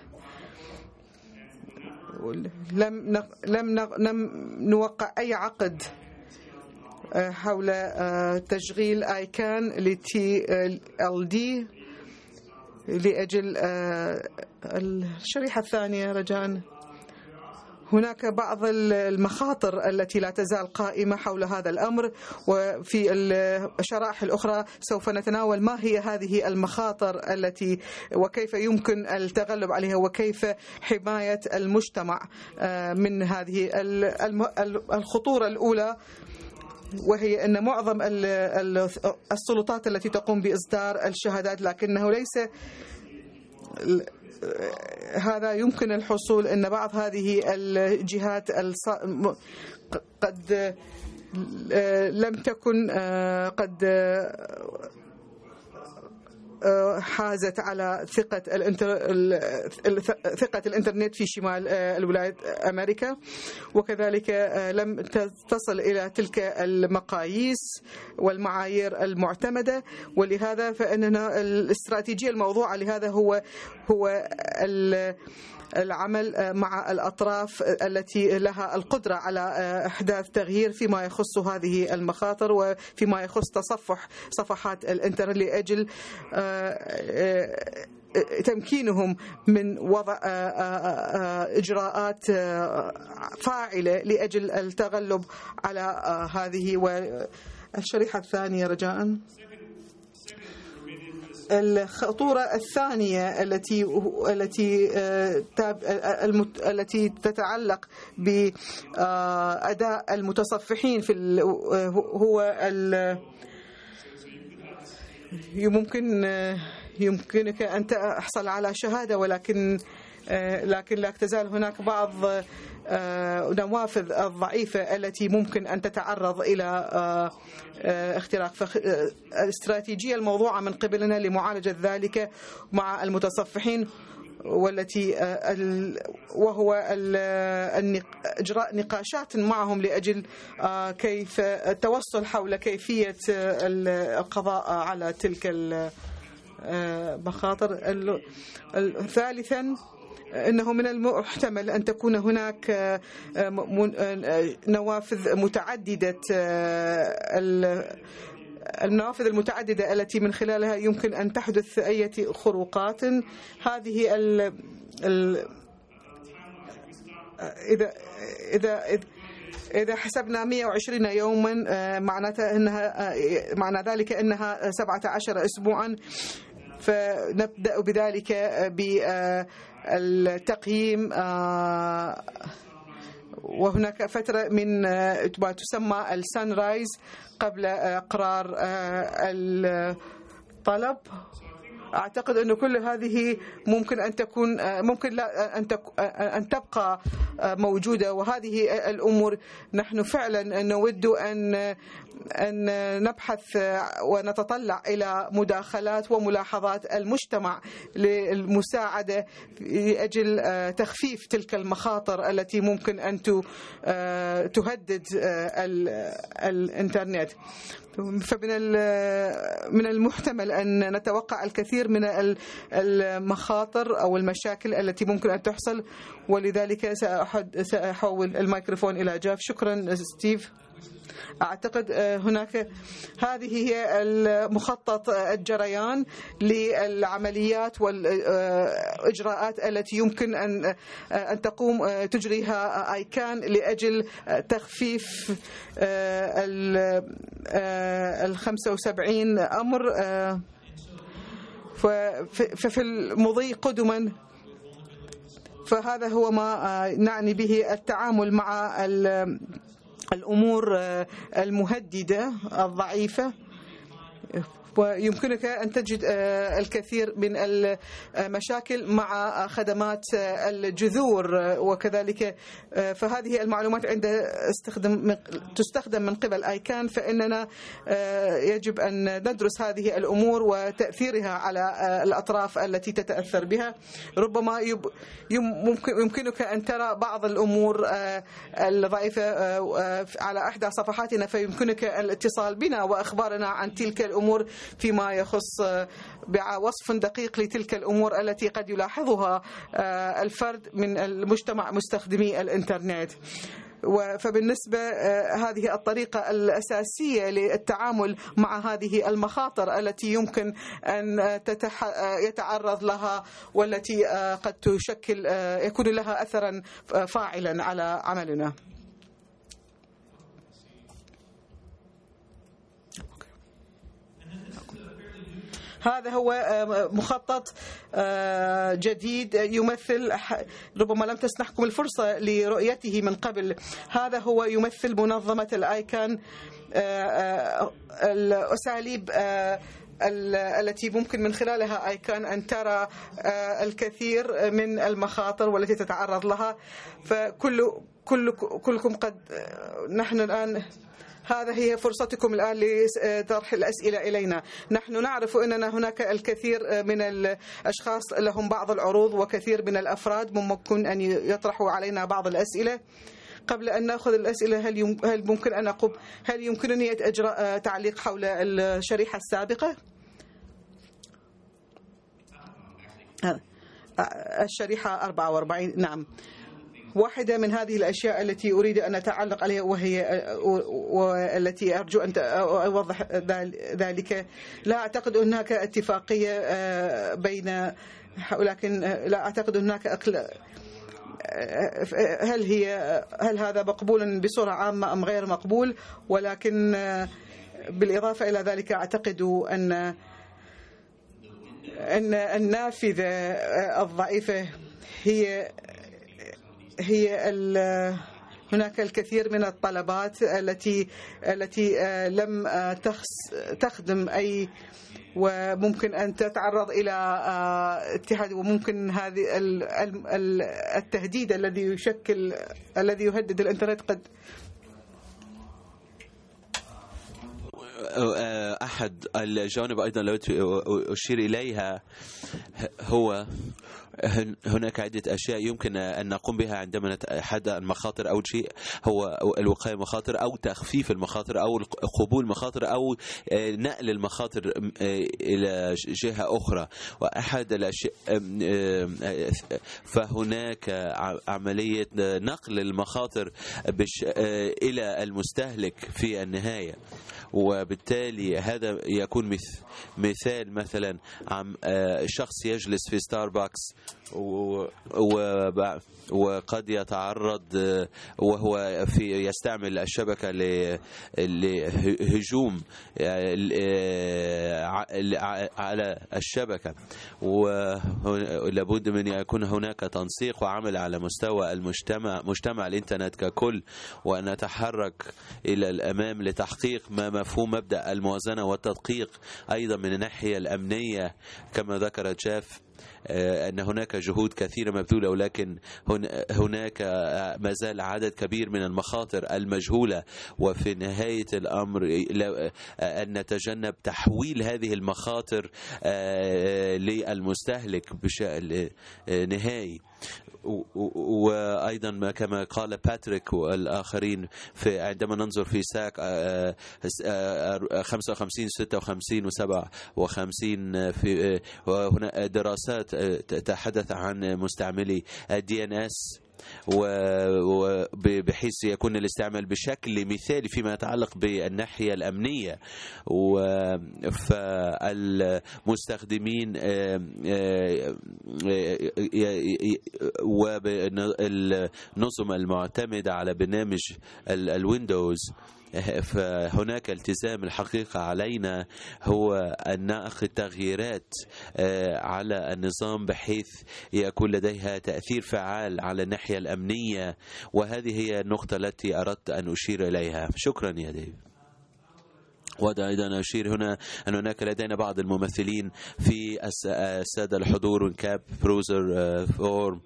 S6: لم نوقع أي عقد حول تشغيل آيكان لTLD لأجل الشريحة الثانية. رجاء، هناك بعض المخاطر التي لا تزال قائمة حول هذا الأمر، وفي الشرائح الأخرى سوف نتناول ما هي هذه المخاطر التي وكيف يمكن التغلب عليها، وكيف حماية المجتمع من هذه الخطورة الأولى، وهي أن معظم السلطات التي تقوم بإصدار الشهادات، لكنه ليس هذا يمكن الحصول أن بعض هذه الجهات قد لم تكن حازت على ثقة الإنترنت في شمال الولايات أمريكا، وكذلك لم تصل إلى تلك المقاييس والمعايير المعتمدة. ولهذا فإننا الاستراتيجية الموضوعة لهذا هو العمل مع الأطراف التي لها القدرة على إحداث تغيير فيما يخص هذه المخاطر وفيما يخص تصفح صفحات الإنترنت لأجل تمكينهم من وضع إجراءات فاعلة لأجل التغلب على هذه. والشريحة الثانية رجاءً. الخطورة الثانية التي تتعلق بأداء المتصفحين في هو يمكنك أن تحصل على شهادة، ولكن لا تزال هناك بعض نوافذ الضعيفة التي ممكن أن تتعرض إلى اختراق. فالاستراتيجية الموضوعة من قبلنا لمعالجة ذلك مع المتصفحين وهو إجراء نقاشات معهم لأجل كيف التوصل حول كيفية القضاء على تلك المخاطر. ثالثا، إنه من المحتمل أن تكون هناك نوافذ متعددة، النوافذ المتعددة التي من خلالها يمكن أن تحدث أي خروقات. هذه إذا حسبنا 120 يوما معنى ذلك أنها 17 أسبوعا. فنبدأ بذلك بالتقييم، وهناك فترة من ما تسمى السان رايز قبل إقرار الطلب. أعتقد أن كل هذه ممكن أن تكون أن تبقى موجودة، وهذه الأمور نحن فعلا نود أن نبحث ونتطلع إلى مداخلات وملاحظات المجتمع للمساعدة لأجل تخفيف تلك المخاطر التي ممكن أن تهدد الإنترنت. فمن المحتمل أن نتوقع الكثير من المخاطر أو المشاكل التي ممكن أن تحصل، ولذلك سأحول الميكروفون إلى جاف. شكرا ستيف. أعتقد هذه هي المخطط الجريان للعمليات والإجراءات التي يمكن أن تجريها آيكان لأجل تخفيف 75 أمر. ففي المضي قدما، فهذا هو ما نعني به التعامل مع الأمور المهددة الضعيفة. ويمكنك أن تجد الكثير من المشاكل مع خدمات الجذور وكذلك. فهذه المعلومات تستخدم من قبل آيكان، فإننا يجب أن ندرس هذه الأمور وتأثيرها على الأطراف التي تتأثر بها. ربما يمكنك أن ترى بعض الأمور الضعيفة على إحدى صفحاتنا، فيمكنك الاتصال بنا وإخبارنا عن تلك الأمور فيما يخص بوصف دقيق لتلك الأمور التي قد يلاحظها الفرد من المجتمع مستخدمي الإنترنت. فبالنسبة هذه الطريقة الأساسية للتعامل مع هذه المخاطر التي يمكن أن يتعرض لها والتي قد يكون لها أثرا فاعلا على عملنا. هذا هو مخطط جديد يمثل، ربما لم تسنحكم الفرصة لرؤيته من قبل، هذا هو يمثل منظمة الآيكان، الأساليب التي ممكن من خلالها آيكان أن ترى الكثير من المخاطر والتي تتعرض لها. فكلكم قد نحن الآن هذا هي فرصتكم الآن لطرح الأسئلة إلينا. نحن نعرف أننا هناك الكثير من الأشخاص لهم بعض العروض، وكثير من الأفراد ممكن أن يطرحوا علينا بعض الأسئلة. قبل أن نأخذ الأسئلة، هل ممكن أن هل يمكنني إجراء تعليق حول الشريحة السابقة؟ الشريحة 44. نعم، واحدة من هذه الأشياء التي أريد أن أتعلق عليها والتي أرجو أن أوضح ذلك. لا أعتقد هناك اتفاقية بين، ولكن لا أعتقد هناك هل هذا مقبول بصورة عامة أم غير مقبول؟ ولكن بالإضافة إلى ذلك أعتقد أن النافذة الضعيفة هي هناك الكثير من الطلبات التي لم تخدم أي، وممكن أن تتعرض إلى اتحاد، وممكن هذه التهديد الذي يهدد الإنترنت قد
S5: أحد الجوانب أيضا لو أشير إليها هو هناك عدة أشياء يمكن أن نقوم بها عندما نتحدى المخاطر. أول شيء هو الوقاية من المخاطر أو تخفيف المخاطر أو قبول المخاطر أو نقل المخاطر إلى جهة أخرى. وأحد الأشياء فهناك عملية نقل المخاطر إلى المستهلك في النهاية، وبالتالي هذا يكون مثال مثلا عن شخص يجلس في ستاربكس وقد يتعرض وهو يستعمل الشبكة لهجوم على الشبكة، ولابد من يكون هناك تنسيق وعمل على مستوى مجتمع الإنترنت ككل، وأن نتحرك إلى الأمام لتحقيق ما مفهوم مبدأ الموازنة والتدقيق. أيضا من الناحية الأمنية كما ذكر جاف أن هناك جهود كثيرة مبذولة، ولكن هناك ما زال عدد كبير من المخاطر المجهولة، وفي نهاية الأمر أن نتجنب تحويل هذه المخاطر للمستهلك بشكل نهائي. وأيضا كما قال باتريك والآخرين عندما ننظر في ساك 55 56 و57 وهنا دراسات تتحدث عن مستعملي DNS وبحيث يكون الاستعمال بشكل مثالي فيما يتعلق بالناحية الأمنية. فالمستخدمين والنظم المعتمدة على برنامج الويندوز، فهناك التزام الحقيقة علينا هو أن نأخذ تغييرات على النظام بحيث يكون لديها تأثير فعال على الناحية الأمنية، وهذه هي النقطة التي أردت أن أشير إليها. شكرا يا ديف. وأيضا أشير هنا أن هناك لدينا بعض الممثلين في السادة الحضور كاب بروزر فورم،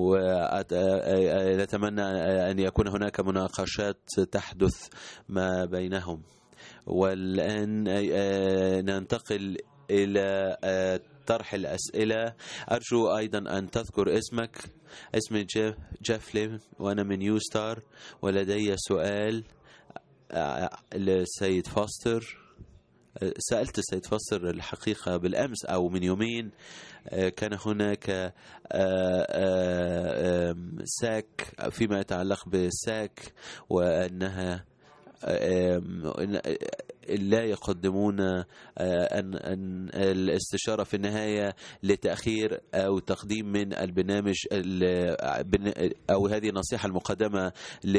S5: ونتمنى أن يكون هناك مناقشات تحدث ما بينهم. والآن ننتقل إلى طرح الأسئلة. أرجو أيضا أن تذكر اسمك. اسمي جيف ليم وأنا من يوستار، ولدي سؤال للسيد فاستر. سألت السيد فاستر الحقيقة بالأمس أو من يومين، كان هناك ساك فيما يتعلق بالساك، وأنها لا يقدمون أن الاستشارة في النهاية لتأخير أو تقديم من البرنامج، أو هذه النصيحة المقدمة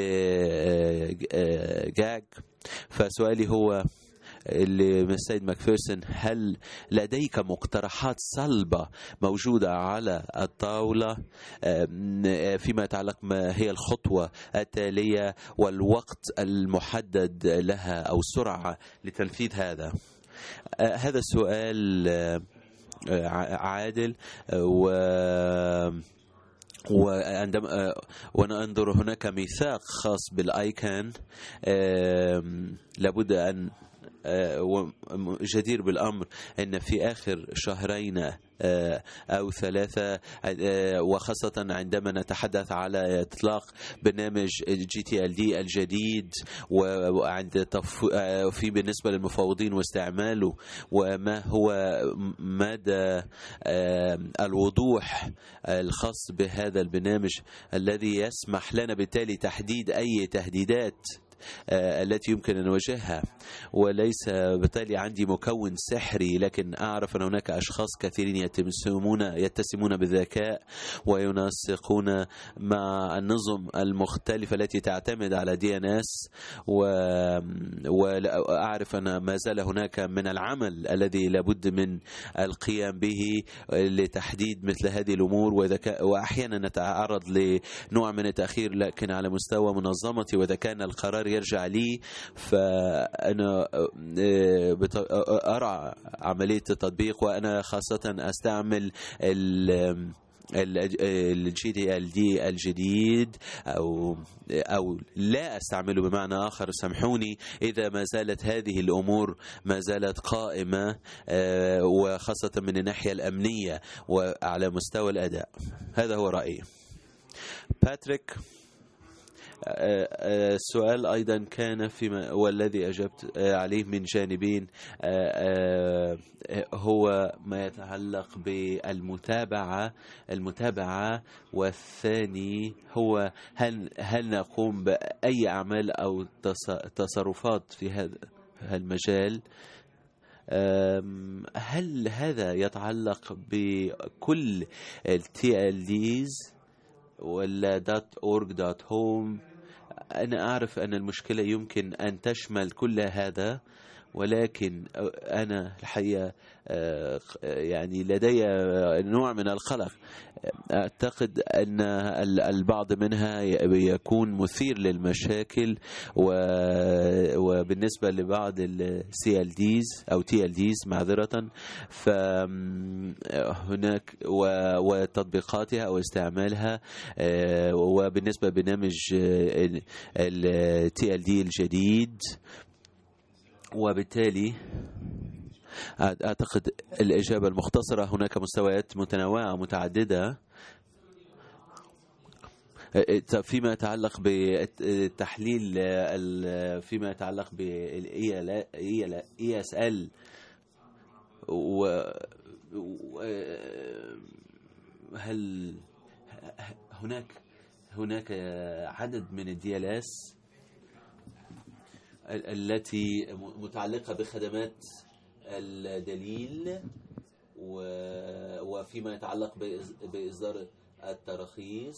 S5: لجاج. فسؤالي هو للسيد ماكفيرسون، هل لديك مقترحات صلبة موجودة على الطاولة فيما يتعلق ما هي الخطوة التالية والوقت المحدد لها أو السرعة لتنفيذ هذا؟ هذا السؤال عادل، وعندما وأنا أنظر هناك ميثاق خاص بالآيكان، لابد أن جدير بالأمر أن في آخر شهرين أو 3 وخاصة عندما نتحدث على إطلاق برنامج GTLD الجديد، وعند في بالنسبة للمفوضين واستعماله، وما هو مدى الوضوح الخاص بهذا البرنامج الذي يسمح لنا بالتالي تحديد أي تهديدات التي يمكن أن نواجهها. وليس بالتالي عندي مكون سحري، لكن أعرف أن هناك أشخاص كثيرين يتسمون بالذكاء وينسقون مع النظم المختلفة التي تعتمد على DNS، وأعرف أن ما زال هناك من العمل الذي لابد من القيام به لتحديد مثل هذه الأمور، وأحيانا نتعرض لنوع من التأخير، لكن على مستوى منظمتي وإذا كان القرار يرجع لي فأنا أرى عملية التطبيق. وأنا خاصة أستعمل GTLD الجديد أو لا أستعمله بمعنى آخر، سامحوني إذا ما زالت هذه الأمور ما زالت قائمة، وخاصة من الناحية الأمنية وعلى مستوى الأداء. هذا هو رأيي. باتريك، السؤال أيضا كان فيما والذي أجبت عليه من جانبين، هو ما يتعلق بالمتابعة، والثاني هو هل نقوم بأي أعمال أو تصرفات في هذا المجال. هل هذا يتعلق بكل TLDs ولا .org.home؟ أنا أعرف أن المشكلة يمكن أن تشمل كل هذا، ولكن أنا الحقيقة يعني لدي نوع من القلق. أعتقد أن البعض منها يكون مثير للمشاكل، وبالنسبة لبعض CLDs أو TLDs معذرة، فهناك وتطبيقاتها أو استعمالها، وبالنسبة لبرنامج TLD الجديد. وبالتالي أعتقد الإجابة المختصرة هناك مستويات متنوعة متعددة فيما يتعلق بالتحليل، فيما يتعلق ESL، هل هناك عدد من DLS التي متعلقة بخدمات الدليل، وفيما يتعلق بإصدار التراخيص.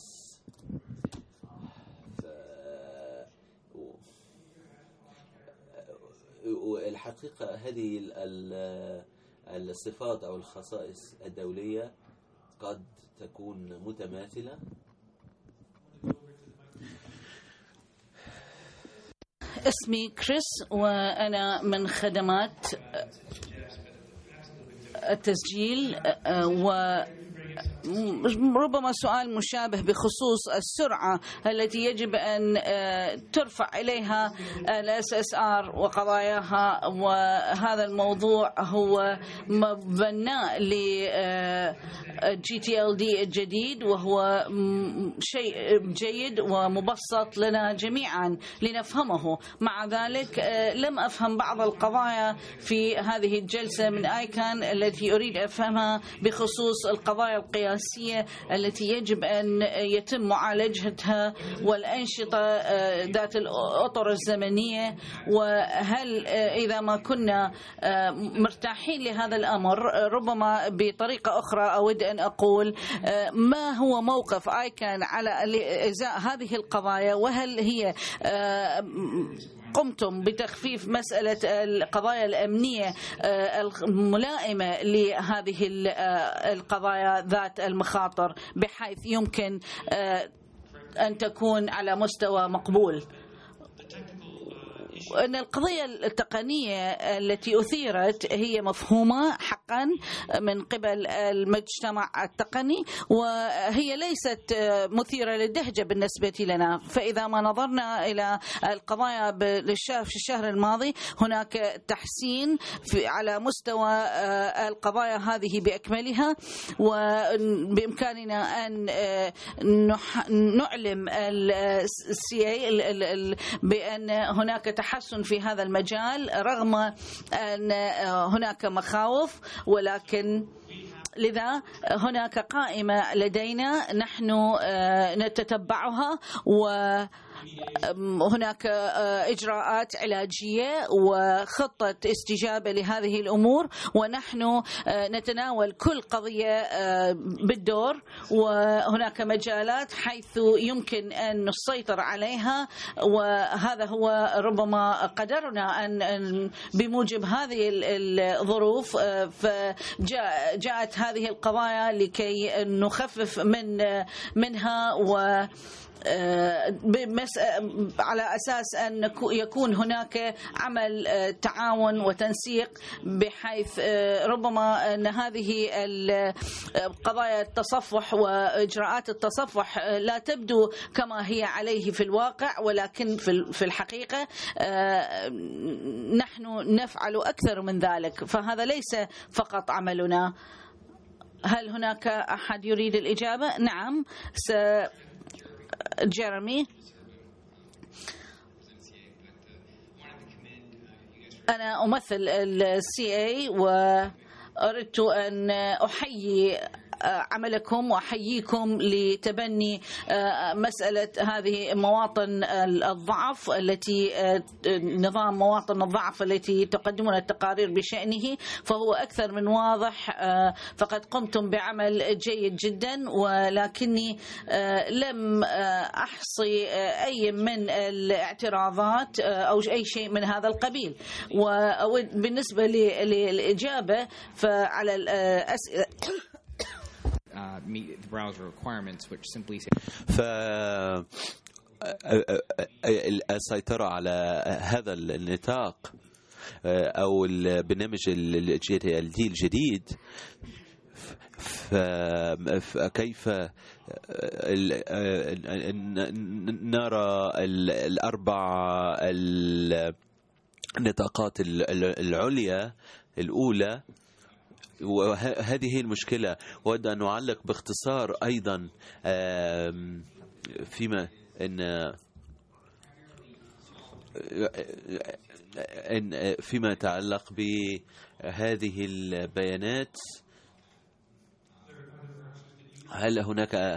S5: والحقيقة هذه الصفات أو الخصائص الدولية قد تكون متماثلة.
S7: اسمي كريس، وأنا من خدمات التسجيل، وربما سؤال مشابه بخصوص السرعة التي يجب أن ترفع إليها الSSR وقضاياها. وهذا الموضوع هو مبنى GTLD الجديد، وهو شيء جيد ومبسط لنا جميعا لنفهمه. مع ذلك لم أفهم بعض القضايا في هذه الجلسة من آيكان التي أريد أفهمها بخصوص القضايا القياسية التي يجب أن يتم معالجتها، والأنشطة ذات الأطر الزمنية. وهل إذا ما كنا مرتاحين لهذا الأمر، ربما بطريقة أخرى أود أن أقول ما هو موقف آيكان على إزاء هذه القضايا، وهل هي قمتم بتخفيف مسألة القضايا الأمنية الملائمة لهذه القضايا ذات المخاطر بحيث يمكن أن تكون على مستوى مقبول. أن القضية التقنية التي أثيرت هي مفهومة حقا من قبل المجتمع التقني، وهي ليست مثيرة للدهجة بالنسبة لنا. فإذا ما نظرنا إلى القضايا في الشهر الماضي، هناك تحسين على مستوى القضايا هذه بأكملها، وبإمكاننا أن نعلم الCA بأن هناك تحسن في هذا المجال رغم أن هناك مخاوف، ولكن لذا هناك قائمة لدينا نحن نتتبعها، وهناك إجراءات علاجية وخطة استجابة لهذه الأمور، ونحن نتناول كل قضية بالدور، وهناك مجالات حيث يمكن أن نسيطر عليها، وهذا هو ربما قدرنا أن بموجب هذه الظروف فجاءت هذه القضايا لكي نخفف منها، و على أساس أن يكون هناك عمل تعاون وتنسيق، بحيث ربما أن هذه قضايا التصفح وإجراءات التصفح لا تبدو كما هي عليه في الواقع، ولكن في الحقيقة نحن نفعل أكثر من ذلك، فهذا ليس فقط عملنا. هل هناك أحد يريد الإجابة؟ نعم، جيرمي. أنا أمثل الCA، وأردت أن أحيي عملكم وأحييكم لتبني مسألة هذه مواطن الضعف التي نظام مواطن الضعف التي تقدمون التقارير بشأنه، فهو أكثر من واضح. فقد قمتم بعمل جيد جدا، ولكني لم أحصي أي من الاعتراضات أو أي شيء من هذا القبيل. وبالنسبة للإجابة فعلى الأسئلة
S8: meet the browser requirements, which simply say
S5: السيطرة على هذا النطاق أو البرنامج GTLD الجديد، فكيف نرى الأربع النطاقات العليا الأولى، وهذه المشكلة. أود أن أعلق باختصار أيضا فيما فيما يتعلق بهذه البيانات. هل هناك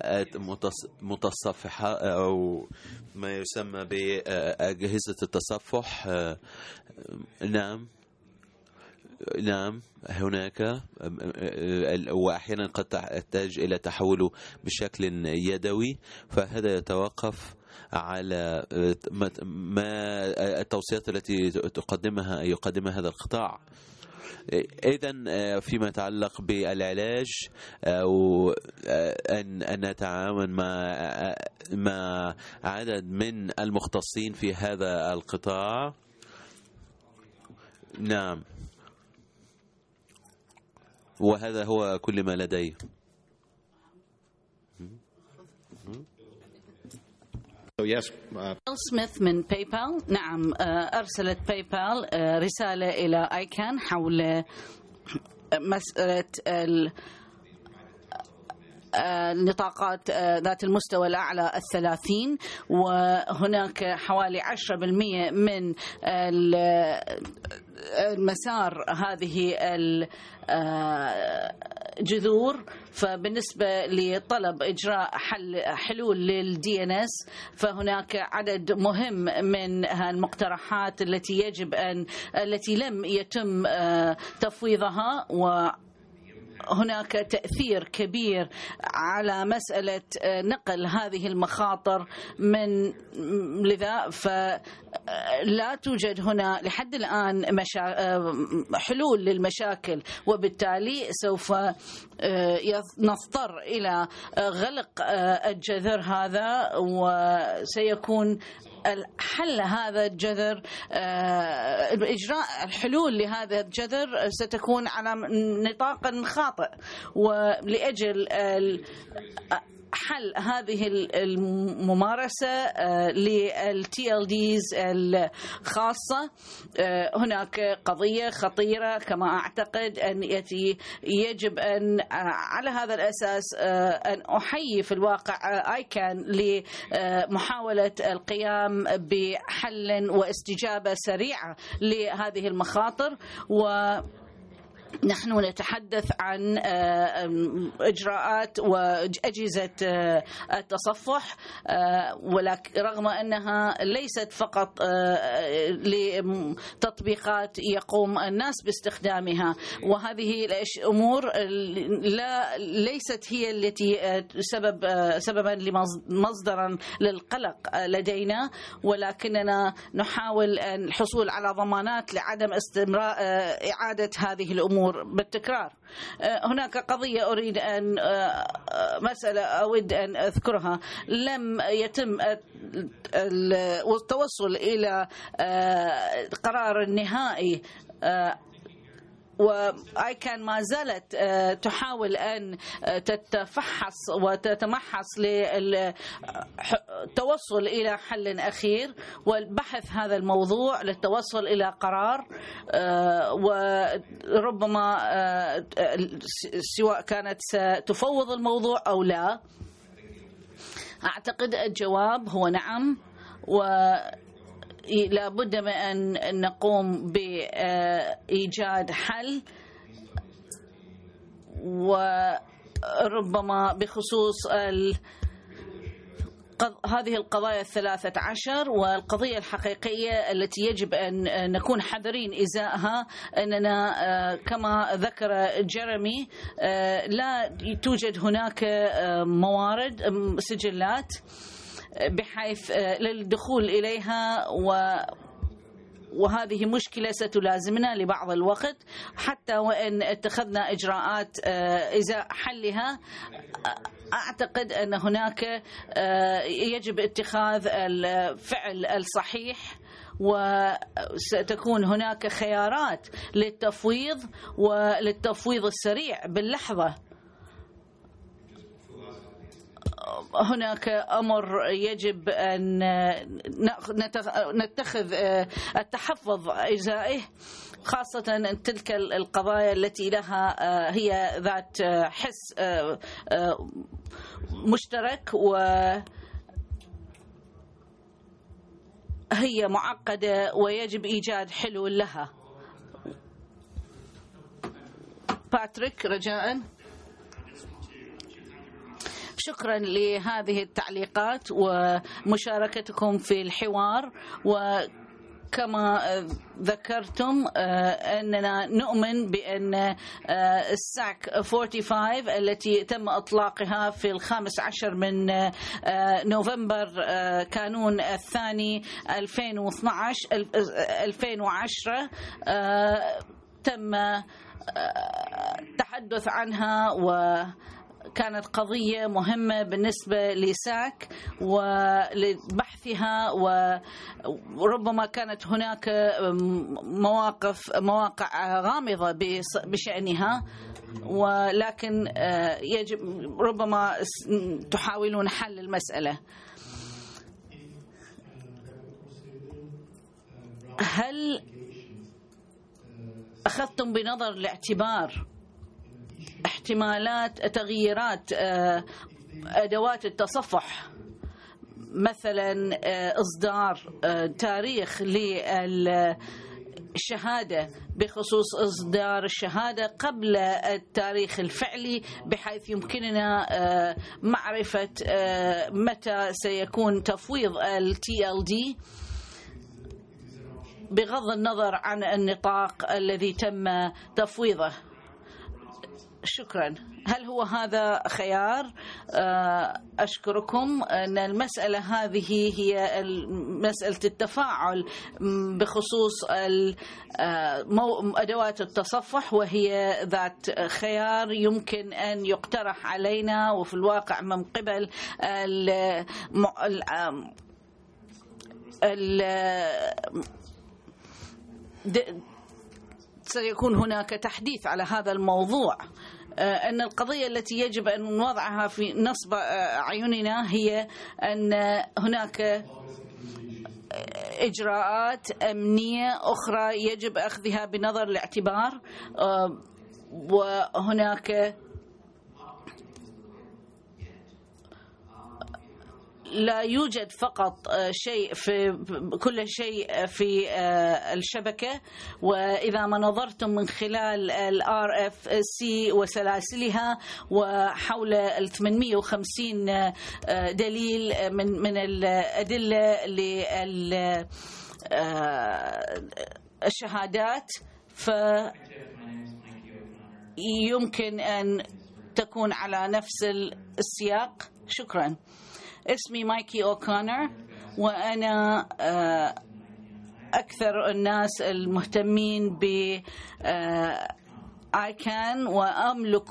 S5: متصفحة أو ما يسمى بأجهزة التصفح؟ نعم هناك، وأحيانا قد تحتاج إلى تحوله بشكل يدوي، فهذا يتوقف على ما التوصيات التي يقدمها هذا القطاع. إذن فيما يتعلق بالعلاج أو أن نتعاون مع عدد من المختصين في هذا القطاع. نعم، وهذا هو كل ما لدي.
S7: سميث من باي بال. نعم، أرسلت باي بال رسالة إلى آيكان حول مسألة النطاقات ذات المستوى الأعلى 30، وهناك حوالي 10% من المسار هذه الجذور. فبالنسبة لطلب إجراء حلول للDNS، فهناك عدد مهم من المقترحات التي لم يتم تفويضها، وهناك تأثير كبير على مسألة نقل هذه المخاطر لذا فلا توجد هنا لحد الآن حلول للمشاكل، وبالتالي سوف نضطر إلى غلق الجذر هذا، وسيكون حل هذا الجذر، إجراء الحلول لهذا الجذر ستكون على نطاق خاطئ، ولأجل حل هذه الممارسة للTLDs الخاصة هناك قضية خطيرة كما أعتقد أن يجب أن على هذا الأساس أن أحيي في الواقع ICANN لمحاولة القيام بحل واستجابة سريعة لهذه المخاطر. نحن نتحدث عن إجراءات وأجهزة التصفح، ولكن رغم أنها ليست فقط لتطبيقات يقوم الناس باستخدامها، وهذه الأمور ليست هي التي سببا لمصدرا للقلق لدينا، ولكننا نحاول الحصول على ضمانات لعدم استمرار إعادة هذه الأمور بالتكرار. هناك قضية أريد أن مسألة أود أن أذكرها. لم يتم التوصل إلى قرار النهائي، وآيكان ما زالت تحاول أن تتفحص وتتمحص للتوصل إلى حل أخير والبحث هذا الموضوع للتوصل إلى قرار، وربما سواء كانت ستفوض الموضوع أو لا. أعتقد الجواب هو نعم، لا بد من أن نقوم بإيجاد حل، وربما بخصوص هذه القضايا 13 والقضية الحقيقية التي يجب أن نكون حذرين إزاءها، أننا كما ذكر جيريمي لا توجد هناك موارد سجلات بحيث للدخول إليها، وهذه مشكلة ستلازمنا لبعض الوقت حتى وإن اتخذنا إجراءات إزاء حلها. أعتقد أن هناك يجب اتخاذ الفعل الصحيح، وستكون هناك خيارات للتفويض وللتفويض السريع باللحظة. هناك أمر يجب أن نتخذ التحفظ إزائه، خاصة تلك القضايا التي لها هي ذات حس مشترك وهي معقدة ويجب إيجاد حلول لها. باتريك رجاءً. شكرا لهذه التعليقات ومشاركتكم في الحوار، وكما ذكرتم أننا نؤمن بأن الساك 45 التي تم إطلاقها في 15 من نوفمبر كانون الثاني 2010 تم التحدث عنها، وكانت قضية مهمة بالنسبة لساك ولبحثها، وربما كانت هناك مواقع غامضة بشأنها، ولكن يجب ربما تحاولون حل المسألة. هل أخذتم بنظر الاعتبار احتمالات تغييرات أدوات التصفح، مثلا إصدار تاريخ للشهادة بخصوص إصدار الشهادة قبل التاريخ الفعلي، بحيث يمكننا معرفة متى سيكون تفويض الTLD بغض النظر عن النطاق الذي تم تفويضه؟ شكرا. هل هو هذا خيار؟ أشكركم. أن المسألة هذه هي مسألة التفاعل بخصوص أدوات التصفح، وهي ذات خيار يمكن أن يقترح علينا، وفي الواقع من قبل سيكون هناك تحديث على هذا الموضوع. أن القضية التي يجب أن نوضعها في نصب أعيننا هي أن هناك إجراءات أمنية أخرى يجب أخذها بنظر الاعتبار، وهناك لا يوجد فقط شيء في كل شيء في الشبكة. وإذا ما نظرتم من خلال RFC وسلاسلها وحول 850 دليل من الأدلة للشهادات، فيمكن أن تكون على نفس السياق. شكرا. اسمي مايكي أوكونر، وأنا أكثر الناس المهتمين ب ICANN، وأملك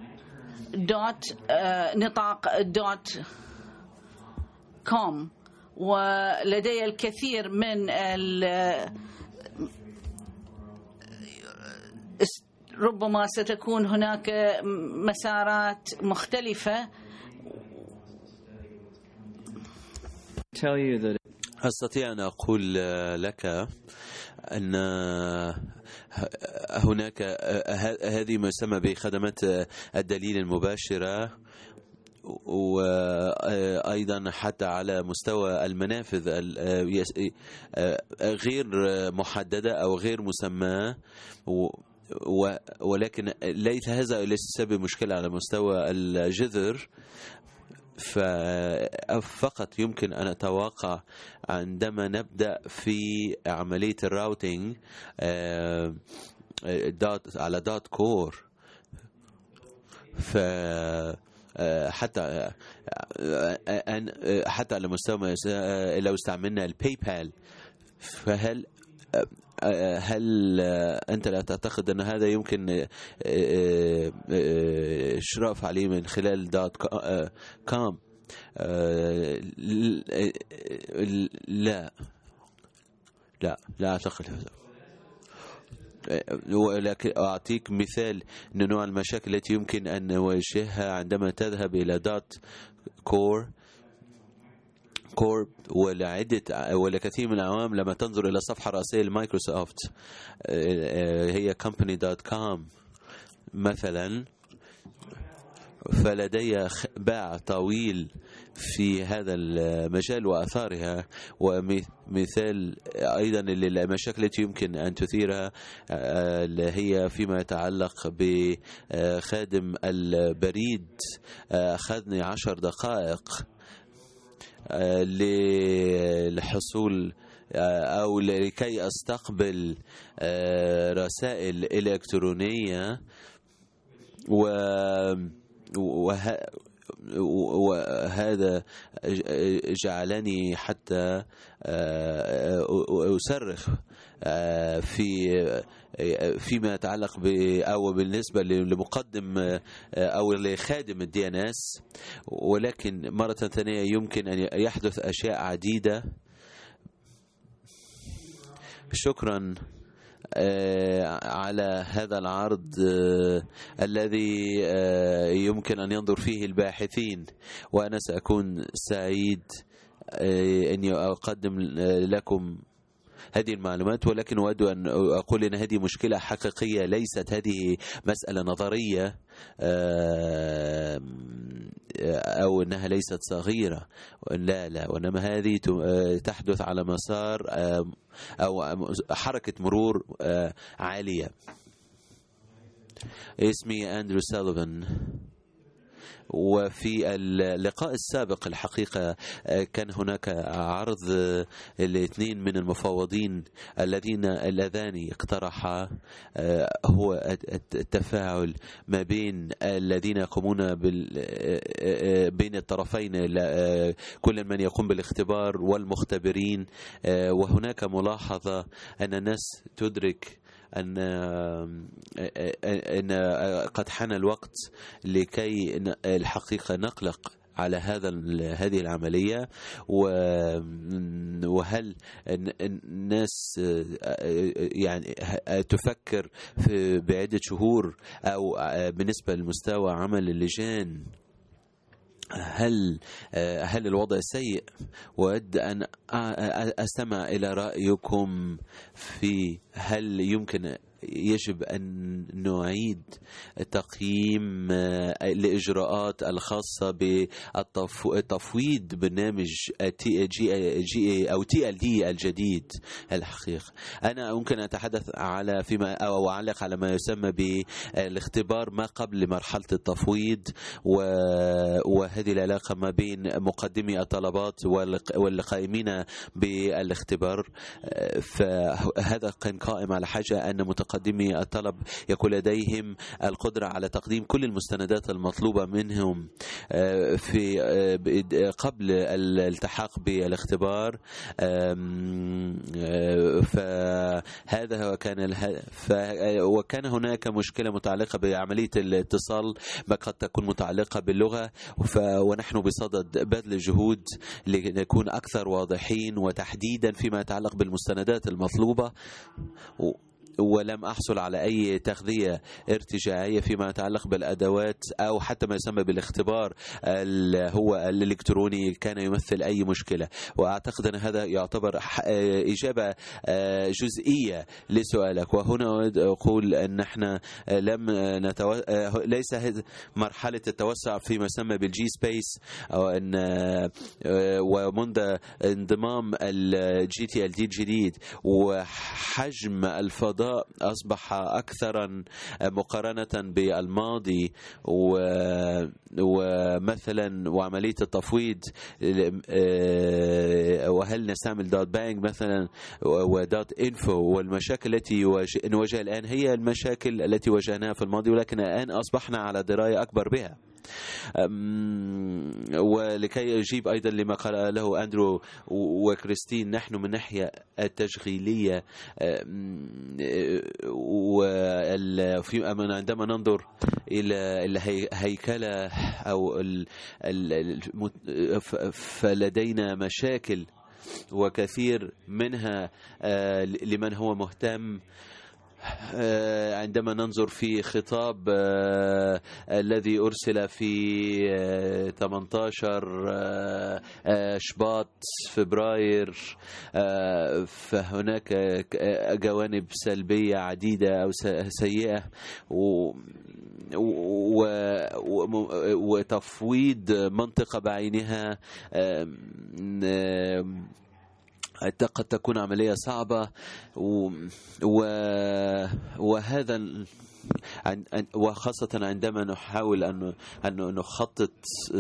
S7: .com، ولدي الكثير من ربما ستكون هناك مسارات مختلفة.
S5: أستطيع أن أقول لك أن هناك هذه ما يسمى بخدمات الدليل المباشرة، وأيضا حتى على مستوى المنافذ غير محددة أو غير مسماة، ولكن ليس هذا ليس سبب مشكلة على مستوى الجذر. فقط يمكن أن أتوقع عندما نبدأ في عملية الراوتينج على دوت كور، حتى على مستوى لو استعملنا الباي بال، فهل أنت لا تعتقد أن هذا يمكن إشراف عليه من خلال .com؟ لا أعتقد هذا. ولكن أعطيك مثال أن نوع المشاكل التي يمكن أن نواجهها عندما تذهب إلى .core ولكثير من العوام لما تنظر إلى الصفحة الرئيسية لمايكروسوفت هي company.com مثلا، فلدي باع طويل في هذا المجال وأثارها. ومثال أيضا للمشاكل التي يمكن أن تثيرها هي فيما يتعلق بخادم البريد. أخذني 10 دقائق للحصول أو لكي أستقبل رسائل إلكترونية، وهذا جعلني حتى أصرخ فيما يتعلق أو بالنسبة لمقدم أو لخادم DNS. ولكن مرة ثانية يمكن أن يحدث أشياء عديدة. شكرا على هذا العرض الذي يمكن أن ينظر فيه الباحثين، وأنا سأكون سعيد أني أقدم لكم هذه المعلومات. ولكن أود أن أقول أن هذه مشكلة حقيقية، ليست هذه مسألة نظرية أو أنها ليست صغيرة، لا، وإنما هذه تحدث على مسار أو حركة مرور عالية. اسمي أندرو ساليفان، وفي اللقاء السابق الحقيقة كان هناك عرض الاثنين من المفوضين اللذان اقترحا هو التفاعل ما بين الذين يقومون بين الطرفين، كل من يقوم بالاختبار والمختبرين. وهناك ملاحظة أن الناس تدرك أن قد حان الوقت لكي الحقيقة نقلق على هذه العملية، وهل الناس يعني تفكر بعدة شهور أو بالنسبة لمستوى عمل اللجان هل الوضع سيء؟ وأود أن أستمع إلى رأيكم في هل يجب أن نعيد تقييم الإجراءات الخاصة بالتفويض برنامج TLD الجديد. الحقيقة أنا ممكن أتحدث على أو أعلق على ما يسمى بالاختبار ما قبل مرحلة التفويض، وهذه العلاقة ما بين مقدمي الطلبات والقائمين بالاختبار. فهذا كان قائم على حاجة أن مقدمي الطلب يكون لديهم القدرة على تقديم كل المستندات المطلوبة منهم في قبل الالتحاق بالاختبار. فهذا كان وكان هناك مشكلة متعلقة بعملية الاتصال ما قد تكون متعلقة باللغة، ونحن بصدد بذل جهود لنكون أكثر واضحين وتحديدا فيما يتعلق بالمستندات المطلوبة. ولم أحصل على أي تغذية ارتجاعية فيما يتعلق بالأدوات أو حتى ما يسمى بالاختبار هو الإلكتروني كان يمثل أي مشكلة. وأعتقد أن هذا يعتبر إجابة جزئية لسؤالك. وهنا أقول أن احنا ليس مرحلة التوسع فيما يسمى بالجي سبيس، أو أن ومنذ انضمام الجي تي ال دي الجديد وحجم الفضاء أصبح أكثر مقارنة بالماضي، ومثلا وعملية التفويض وهل نستعمل دوت بانك مثلا ودوت انفو، والمشاكل التي نواجهها الآن هي المشاكل التي واجهناها في الماضي، ولكن الآن أصبحنا على دراية أكبر بها. ولكي أجيب أيضا لما قال له أندرو وكريستين، نحن من ناحية التشغيلية عندما ننظر إلى الهيكلة أو فلدينا مشاكل وكثير منها لمن هو مهتم. عندما ننظر في خطاب الذي أرسل في 18 شباط فبراير، فهناك جوانب سلبية عديدة أو سيئة، وتفويض منطقة بعينها قد تكون عملية صعبة، وهذا وخاصة عندما نحاول أن نخطط.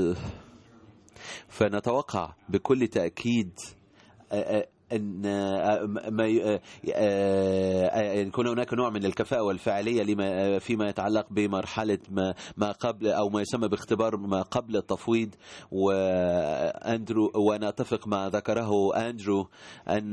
S5: فنتوقع بكل تأكيد أن يكون هناك نوع من الكفاءة والفاعلية فيما يتعلق بمرحلة ما قبل أو ما يسمى باختبار ما قبل التفويض. وأندرو وأنا أتفق مع ذكره أندرو أن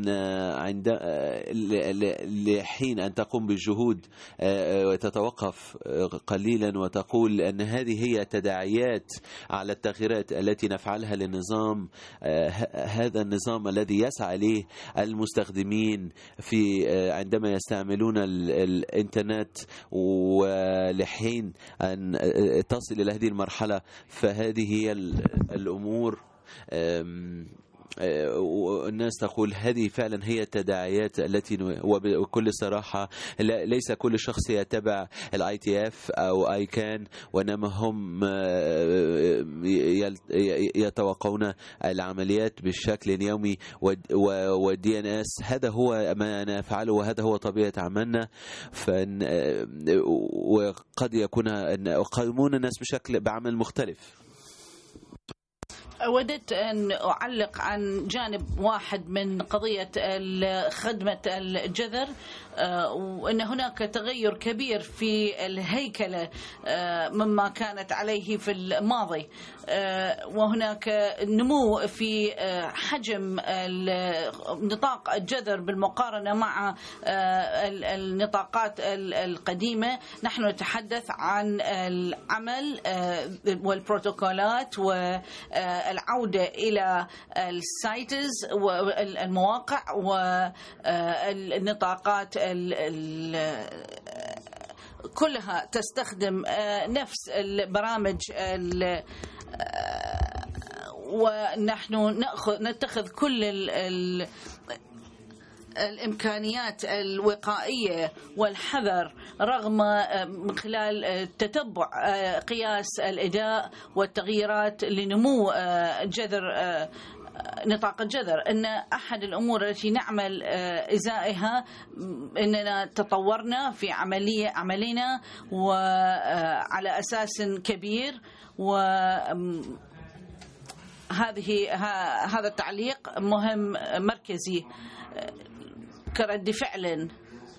S5: لحين أن تقوم بالجهود وتتوقف قليلا وتقول أن هذه هي تداعيات على التغييرات التي نفعلها للنظام، هذا النظام الذي يسعى إليه المستخدمين في عندما يستعملون الإنترنت، ولحين أن تصل إلى هذه المرحلة فهذه هي الأمور. والناس تقول هذه فعلا هي التداعيات التي وبكل صراحة ليس كل شخص يتبع ITF أو ICANN، وإنما هم يتوقعون العمليات بشكل يومي والDNS. هذا هو ما نفعله وهذا هو طبيعة عملنا. وقد يكون يقيمون الناس بعمل مختلف.
S7: وددت أن أعلق عن جانب واحد من قضية خدمة الجذر، وأن هناك تغير كبير في الهيكلة مما كانت عليه في الماضي، وهناك نمو في حجم نطاق الجذر بالمقارنة مع النطاقات القديمة. نحن نتحدث عن العمل والبروتوكولات والعودة إلى السايتز والمواقع والنطاقات كلها تستخدم نفس البرامج، ونحن نتخذ كل الإمكانيات الوقائية والحذر رغم من خلال تتبع قياس الأداء والتغييرات لنمو جذر نطاق الجذر. أن أحد الأمور التي نعمل إزائها أننا تطورنا في عملنا وعلى أساس كبير، هذا التعليق مهم مركزي كرد فعل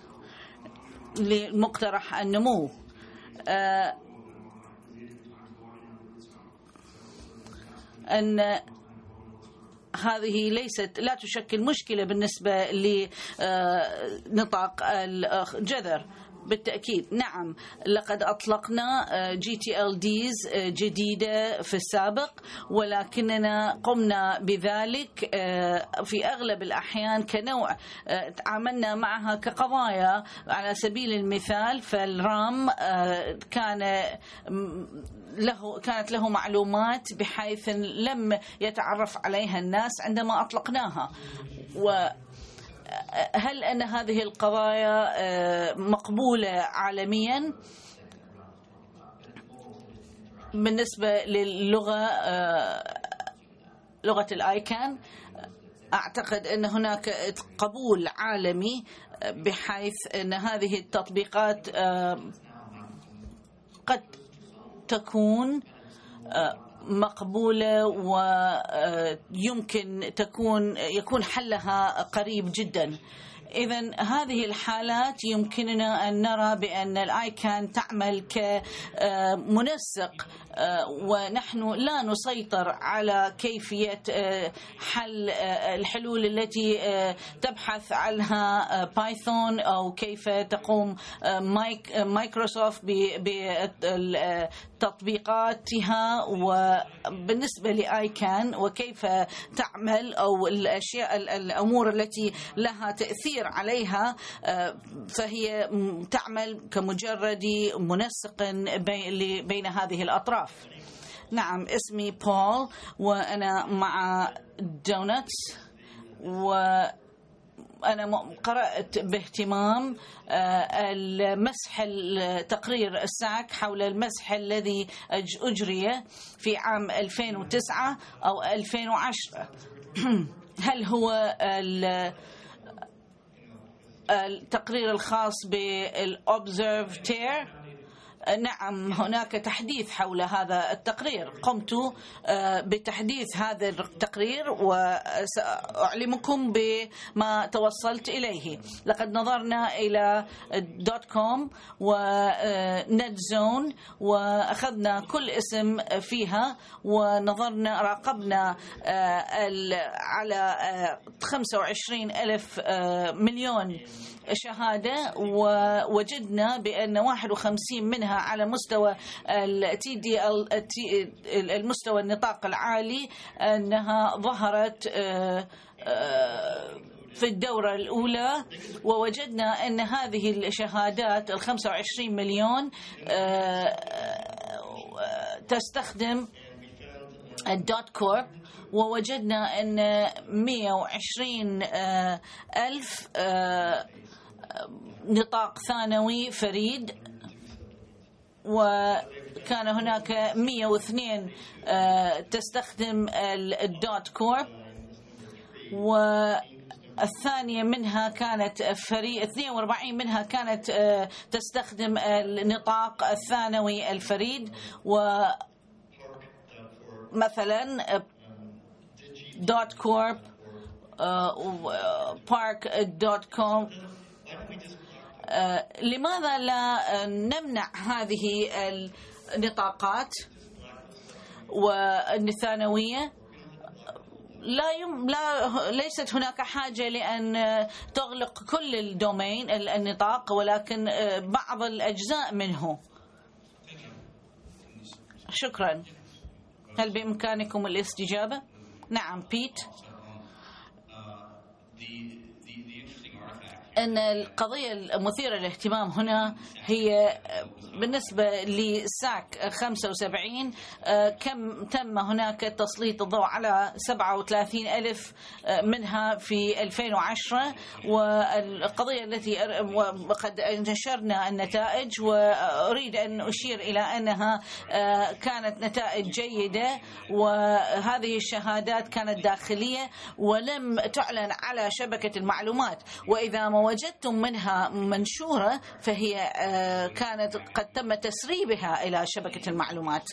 S7: لمقترح النمو. أن هذه لا تشكل مشكلة بالنسبة لنطاق الجذر. بالتأكيد نعم، لقد أطلقنا GTLDs جديدة في السابق، ولكننا قمنا بذلك في أغلب الأحيان كنوع تعاملنا معها كقضايا. على سبيل المثال فالرام كانت له معلومات بحيث لم يتعرف عليها الناس عندما أطلقناها. هل أن هذه القضايا مقبولة عالميا؟ بالنسبة للغة لغة الآيكان أعتقد أن هناك قبول عالمي بحيث أن هذه التطبيقات قد تكون مقبولة ويمكن يكون حلها قريب جدا. إذن هذه الحالات يمكننا أن نرى بأن الآيكان تعمل كمنسق، ونحن لا نسيطر على كيفية حل الحلول التي تبحث عنها بايثون أو كيف تقوم مايكروسوفت بتطبيقاتها. وبالنسبة لآيكان وكيف تعمل أو الأمور التي لها تأثير عليها، فهي تعمل كمجرد منسق بين هذه الأطراف. نعم، اسمي بول وأنا مع دونتس، وأنا قرأت باهتمام المسح تقرير الساك حول المسح الذي أجري في عام 2009 أو 2010. هل هو التقرير الخاص بالأوبزرفتير؟ نعم، هناك تحديث حول هذا التقرير. قمت بتحديث هذا التقرير وسأعلمكم بما توصلت إليه. لقد نظرنا إلى .com ونتزون وأخذنا كل اسم فيها ونظرنا راقبنا على 25,000 مليون شهادة، ووجدنا بأن 51 منها على مستوى المستوى النطاق العالي أنها ظهرت في الدورة الأولى. ووجدنا أن هذه الشهادات 25 مليون تستخدم .corp، ووجدنا أن 120 ألف نطاق ثانوي فريد، وكان هناك 102 تستخدم .corp، والثانية منها كانت فريد 42 منها كانت تستخدم النطاق الثانوي الفريد. ومثلا .corp park.com. لماذا لا نمنع هذه النطاقات والثانوية؟ ليست هناك حاجة لأن تغلق كل الدومين النطاق، ولكن بعض الأجزاء منه. شكرا. هل بإمكانكم الاستجابة؟ نعم بيت. أن القضية المثيرة للاهتمام هنا هي بالنسبة لساك 75 كم تم هناك تسليط الضوء على 37,000 منها في 2010، والقضية التي قد نشرنا النتائج، وأريد أن أشير إلى أنها كانت نتائج جيدة، وهذه الشهادات كانت داخلية ولم تعلن على شبكة المعلومات، وإذا ما وجدتم منها منشورة فهي كانت قد تم تسريبها إلى شبكة المعلومات،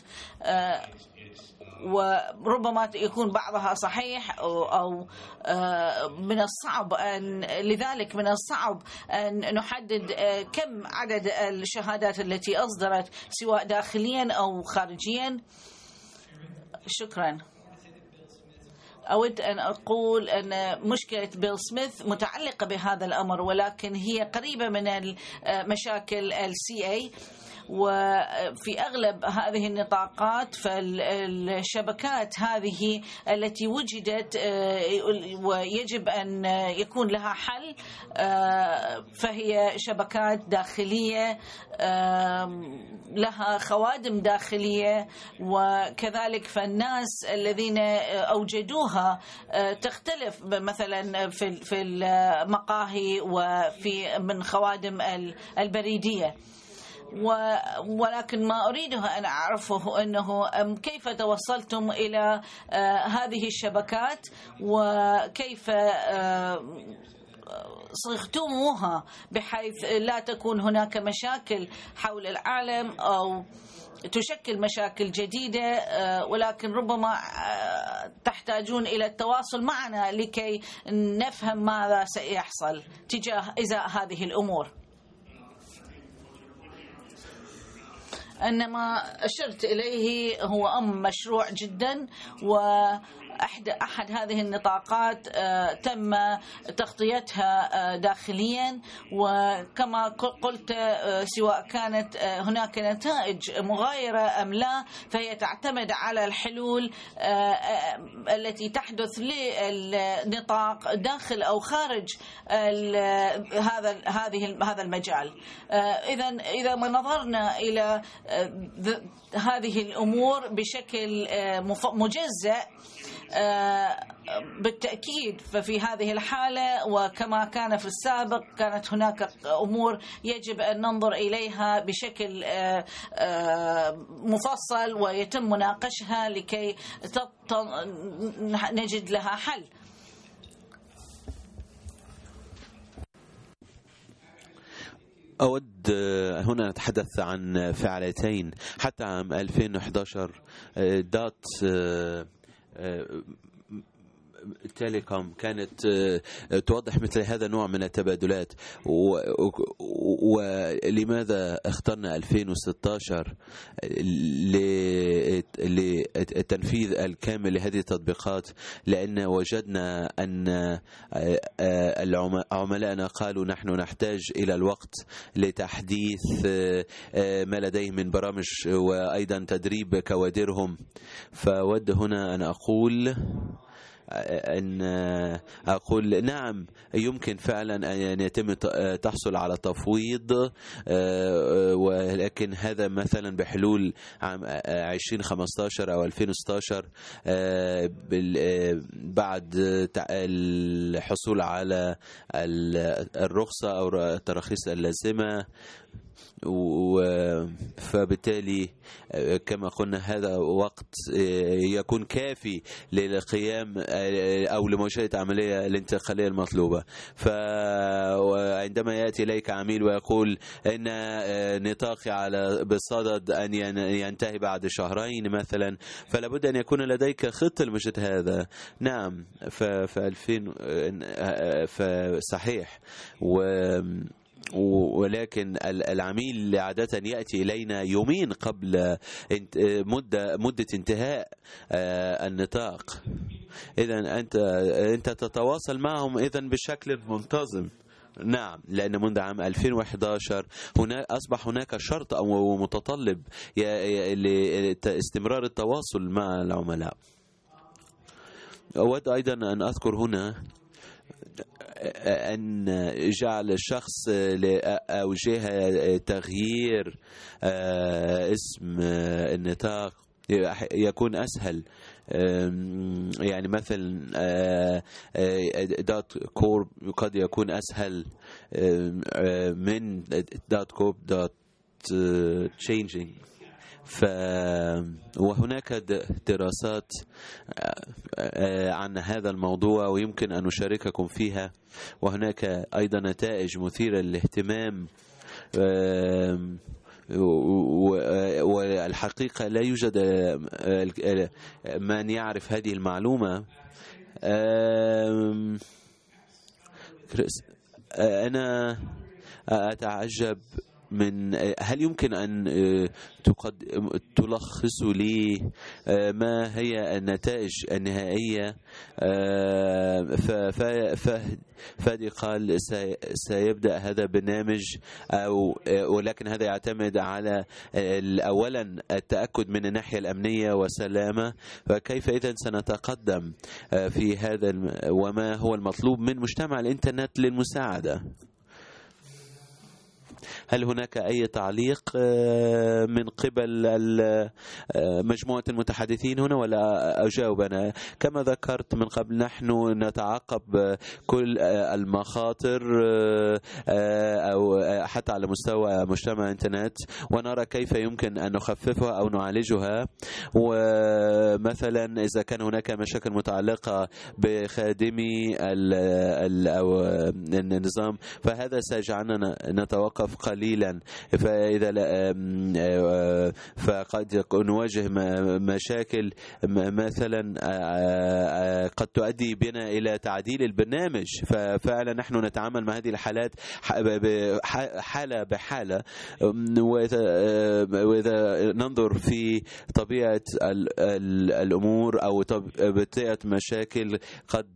S7: وربما يكون بعضها صحيح أو من الصعب لذلك من الصعب أن نحدد كم عدد الشهادات التي أصدرت سواء داخليا أو خارجيا. شكرا. أود أن أقول أن مشكلة بيل سميث متعلقة بهذا الأمر، ولكن هي قريبة من مشاكل الCA، وفي أغلب هذه النطاقات فالشبكات هذه التي وجدت ويجب أن يكون لها حل، فهي شبكات داخلية لها خوادم داخلية، وكذلك فالناس الذين أوجدوها تختلف مثلا في المقاهي وفي من خوادم البريدية. ولكن ما أريده أن أعرفه أنه كيف توصلتم إلى هذه الشبكات، وكيف صيغتموها بحيث لا تكون هناك مشاكل حول العالم أو تشكل مشاكل جديدة، ولكن ربما تحتاجون إلى التواصل معنا لكي نفهم ماذا سيحصل تجاه إزاء هذه الأمور. أن ما أشرت إليه هو أمر مشروع جدا، وأحد هذه النطاقات تم تغطيتها داخليا، وكما قلت سواء كانت هناك نتائج مغايرة أم لا فهي تعتمد على الحلول التي تحدث للنطاق داخل أو خارج هذا المجال. إذا ما نظرنا إلى هذه الأمور بشكل مجزأ بالتأكيد ففي هذه الحالة وكما كان في السابق كانت هناك أمور يجب أن ننظر إليها بشكل مفصل ويتم مناقشها لكي نجد لها حل.
S5: أود هنا نتحدث عن فعاليتين حتى عام 2011 دات تيليكوم كانت توضح مثل هذا النوع من التبادلات. ولماذا اخترنا 2016 للتنفيذ الكامل لهذه التطبيقات؟ لأن وجدنا أن عملائنا قالوا نحن نحتاج إلى الوقت لتحديث ما لديهم من برامج وأيضا تدريب كوادرهم. فود هنا أن أقول نعم يمكن فعلا أن يتم تحصل على تفويض، ولكن هذا مثلا بحلول عام 2015 أو 2016 بعد الحصول على الرخصة أو التراخيص اللازمة. فبالتالي كما قلنا هذا وقت يكون كافي للقيام أو لمواجهة العملية الانتقالية المطلوبة. فعندما يأتي إليك عميل ويقول إن نطاقي على بصدد أن ينتهي بعد شهرين مثلا، فلا بد أن يكون لديك خطة لمواجهة هذا. نعم، فصحيح. ولكن العميل عادة يأتي إلينا يومين قبل مدة انتهاء النطاق. إذن أنت تتواصل معهم إذن بشكل منتظم. نعم، لأن منذ عام 2011 أصبح هناك شرط أو متطلب لاستمرار التواصل مع العملاء. أود أيضا أن أذكر هنا أن جعل الشخص أو جهة تغيير اسم النطاق يكون أسهل. يعني مثلا دوت كورب قد يكون أسهل من دوت كورب دوت تشينجينج. وهناك دراسات عن هذا الموضوع ويمكن أن نشارككم فيها، وهناك أيضا نتائج مثيرة للاهتمام. والحقيقة لا يوجد من يعرف هذه المعلومة. أنا أتعجب من هل يمكن أن تلخص لي ما هي النتائج النهائية؟ فادي قال سيبدأ هذا البرنامج ولكن هذا يعتمد على أولا التأكد من الناحية الأمنية والسلامة. فكيف إذن سنتقدم في هذا وما هو المطلوب من مجتمع الإنترنت للمساعدة؟ هل هناك أي تعليق من قبل مجموعة المتحدثين هنا ولا أجاوب أنا؟ كما ذكرت من قبل، نحن نتعقب كل المخاطر أو حتى على مستوى مجتمع الإنترنت ونرى كيف يمكن أن نخففها أو نعالجها. ومثلا إذا كان هناك مشاكل متعلقة بخادمي النظام فهذا سيجعلنا نتوقف قليلا. فقد نواجه مشاكل مثلا قد تؤدي بنا إلى تعديل البرنامج. ففعلا نحن نتعامل مع هذه الحالات حالة بحالة. وإذا ننظر في طبيعة الأمور أو طبيعة مشاكل قد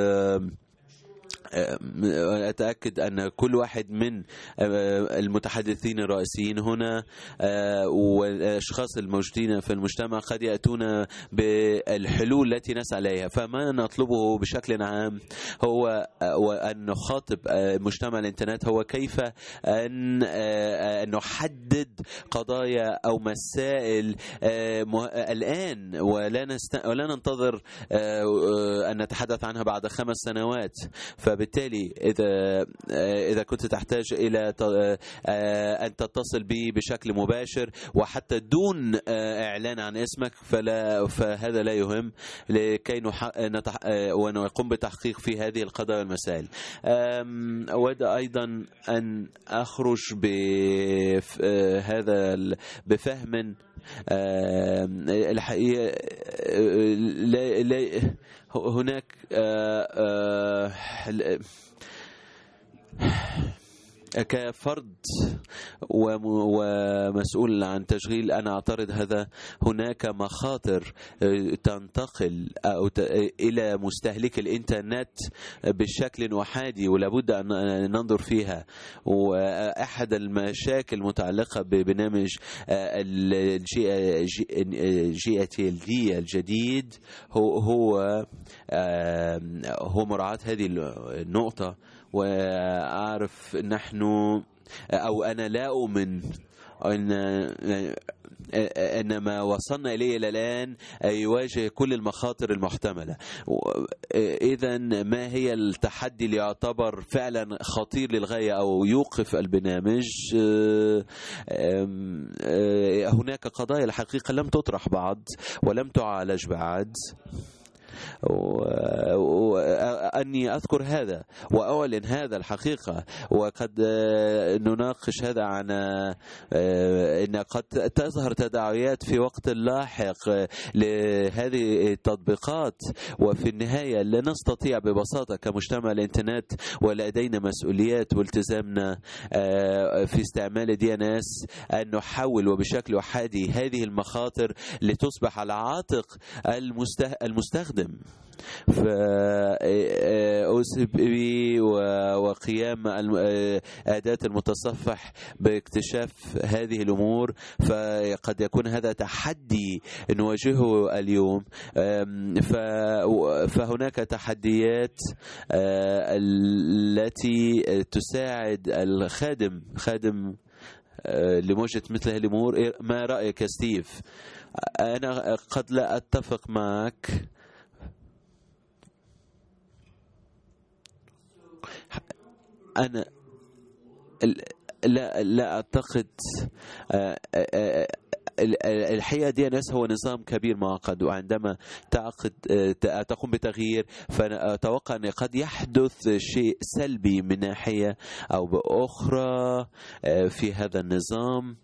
S5: أتأكد أن كل واحد من المتحدثين الرئيسيين هنا والأشخاص الموجودين في المجتمع قد يأتون بالحلول التي نسعى إليها. فما نطلبه بشكل عام هو أن نخاطب مجتمع الإنترنت هو كيف أن نحدد قضايا أو مسائل الآن ولا ننتظر أن نتحدث عنها بعد 5 سنوات. فبالتالي إذا كنت تحتاج إلى أن تتصل بي بشكل مباشر وحتى دون إعلان عن اسمك فهذا لا يهم لكي ونقوم بتحقيق في هذه القضايا والمسائل. أود أيضا أن أخرج بهذا بفهم الحقيقة. هناك كفرد ومسؤول عن تشغيل أنا أعترض هذا. هناك مخاطر تنتقل إلى مستهلك الإنترنت بشكل وحادي ولابد أن ننظر فيها. وأحد المشاكل المتعلقة ببرنامج GTLD الجديد هو مراعاة هذه النقطة. وأعرف نحن أو أنا لا أؤمن أن أن ما وصلنا إليه إلى الآن يواجه كل المخاطر المحتملة. إذا ما هي التحدي اللي يعتبر فعلا خطير للغاية أو يوقف البرنامج؟ هناك قضايا الحقيقة لم تطرح بعد ولم تعالج بعد، وأني أذكر هذا وأعلن هذا الحقيقة. وقد نناقش هذا عن أن قد تظهر تداعيات في وقت لاحق لهذه التطبيقات، وفي النهاية لا نستطيع ببساطة كمجتمع الإنترنت ولدينا مسؤوليات والتزامنا في استعمال DNS أن نحول وبشكل أحادي هذه المخاطر لتصبح على عاتق المستخدم. فأوسب وقيام أداة المتصفح باكتشاف هذه الأمور، فقد يكون هذا تحدي نواجهه اليوم. فهناك تحديات التي تساعد الخادم لمواجهة مثل هذه الأمور. ما رأيك يا ستيف؟ أنا قد لا أتفق معك. أنا لا أعتقد. الحقيقة DNS هو نظام كبير معقد، وعندما تقوم بتغيير فأتوقع أن قد يحدث شيء سلبي من ناحية أو بأخرى في هذا النظام.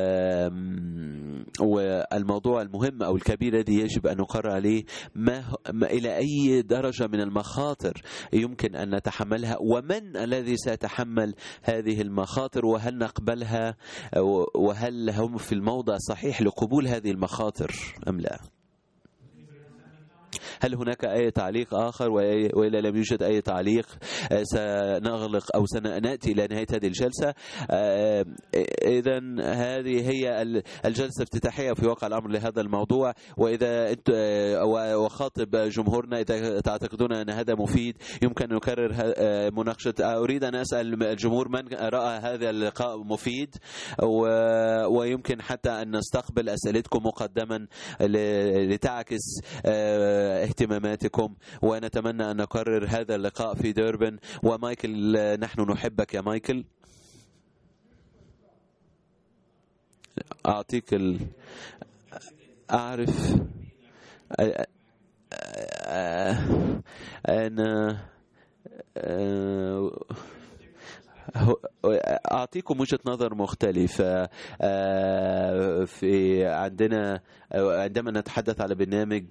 S5: والموضوع المهم أو الكبير الذي يجب أن نقرر عليه ما إلى أي درجة من المخاطر يمكن أن نتحملها، ومن الذي سيتحمل هذه المخاطر، وهل نقبلها، وهل هم في الموضع صحيح لقبول هذه المخاطر أم لا. هل هناك أي تعليق آخر؟ وإلا لم يوجد أي تعليق سنغلق أو سنأتي إلى نهاية هذه الجلسة. إذا هذه هي الجلسة الافتتاحية في واقع الأمر لهذا الموضوع. وإذا وخاطب جمهورنا إذا تعتقدون أن هذا مفيد يمكن أن نكرر مناقشة. أريد أن أسأل الجمهور من رأى هذا اللقاء مفيد، ويمكن حتى أن نستقبل أسئلتكم مقدما لتعكس اهتماماتكم. ونتمنى أن نكرر هذا اللقاء في ديربن. ومايكل، نحن نحبك يا مايكل. أعطيك أعرف أنا أعطيكم وجهة نظر مختلفة. في عندما نتحدث على برنامج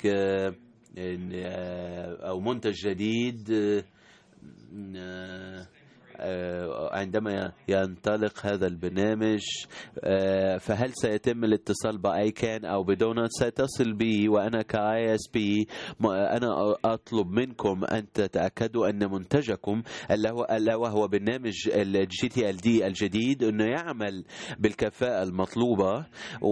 S5: أو منتج جديد، عندما ينطلق هذا البرنامج فهل سيتم الاتصال بأيكان أو بدونت؟ سيتصل بي، وأنا كISP أنا أطلب منكم أن تتأكدوا أن منتجكم اللي هو برنامج GTLD الجديد أنه يعمل بالكفاءة المطلوبة،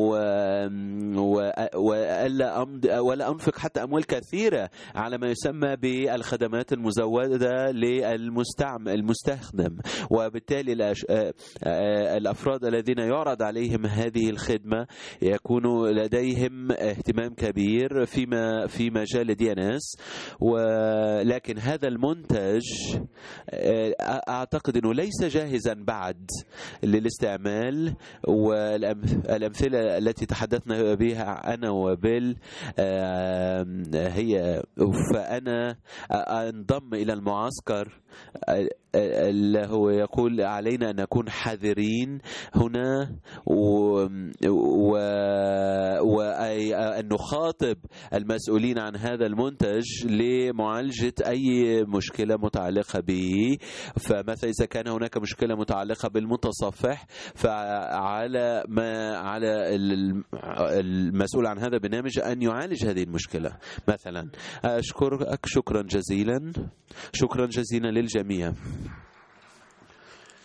S5: ولا أنفق حتى أموال كثيرة على ما يسمى بالخدمات المزودة للمستخدم. وبالتالي الأفراد الذين يعرض عليهم هذه الخدمة يكون لديهم اهتمام كبير في مجال DNS. ولكن هذا المنتج أعتقد أنه ليس جاهزا بعد للاستعمال. والأمثلة التي تحدثنا بها أنا وبيل هي، فأنا أنضم إلى المعسكر اللي هو يقول علينا أن نكون حذرين هنا، وأن نخاطب المسؤولين عن هذا المنتج لمعالجة أي مشكلة متعلقة به. فمثلا إذا كان هناك مشكلة متعلقة بالمتصفح فعلى المسؤول عن هذا البرنامج أن يعالج هذه المشكلة مثلا. أشكرك شكرا جزيلا للجميع.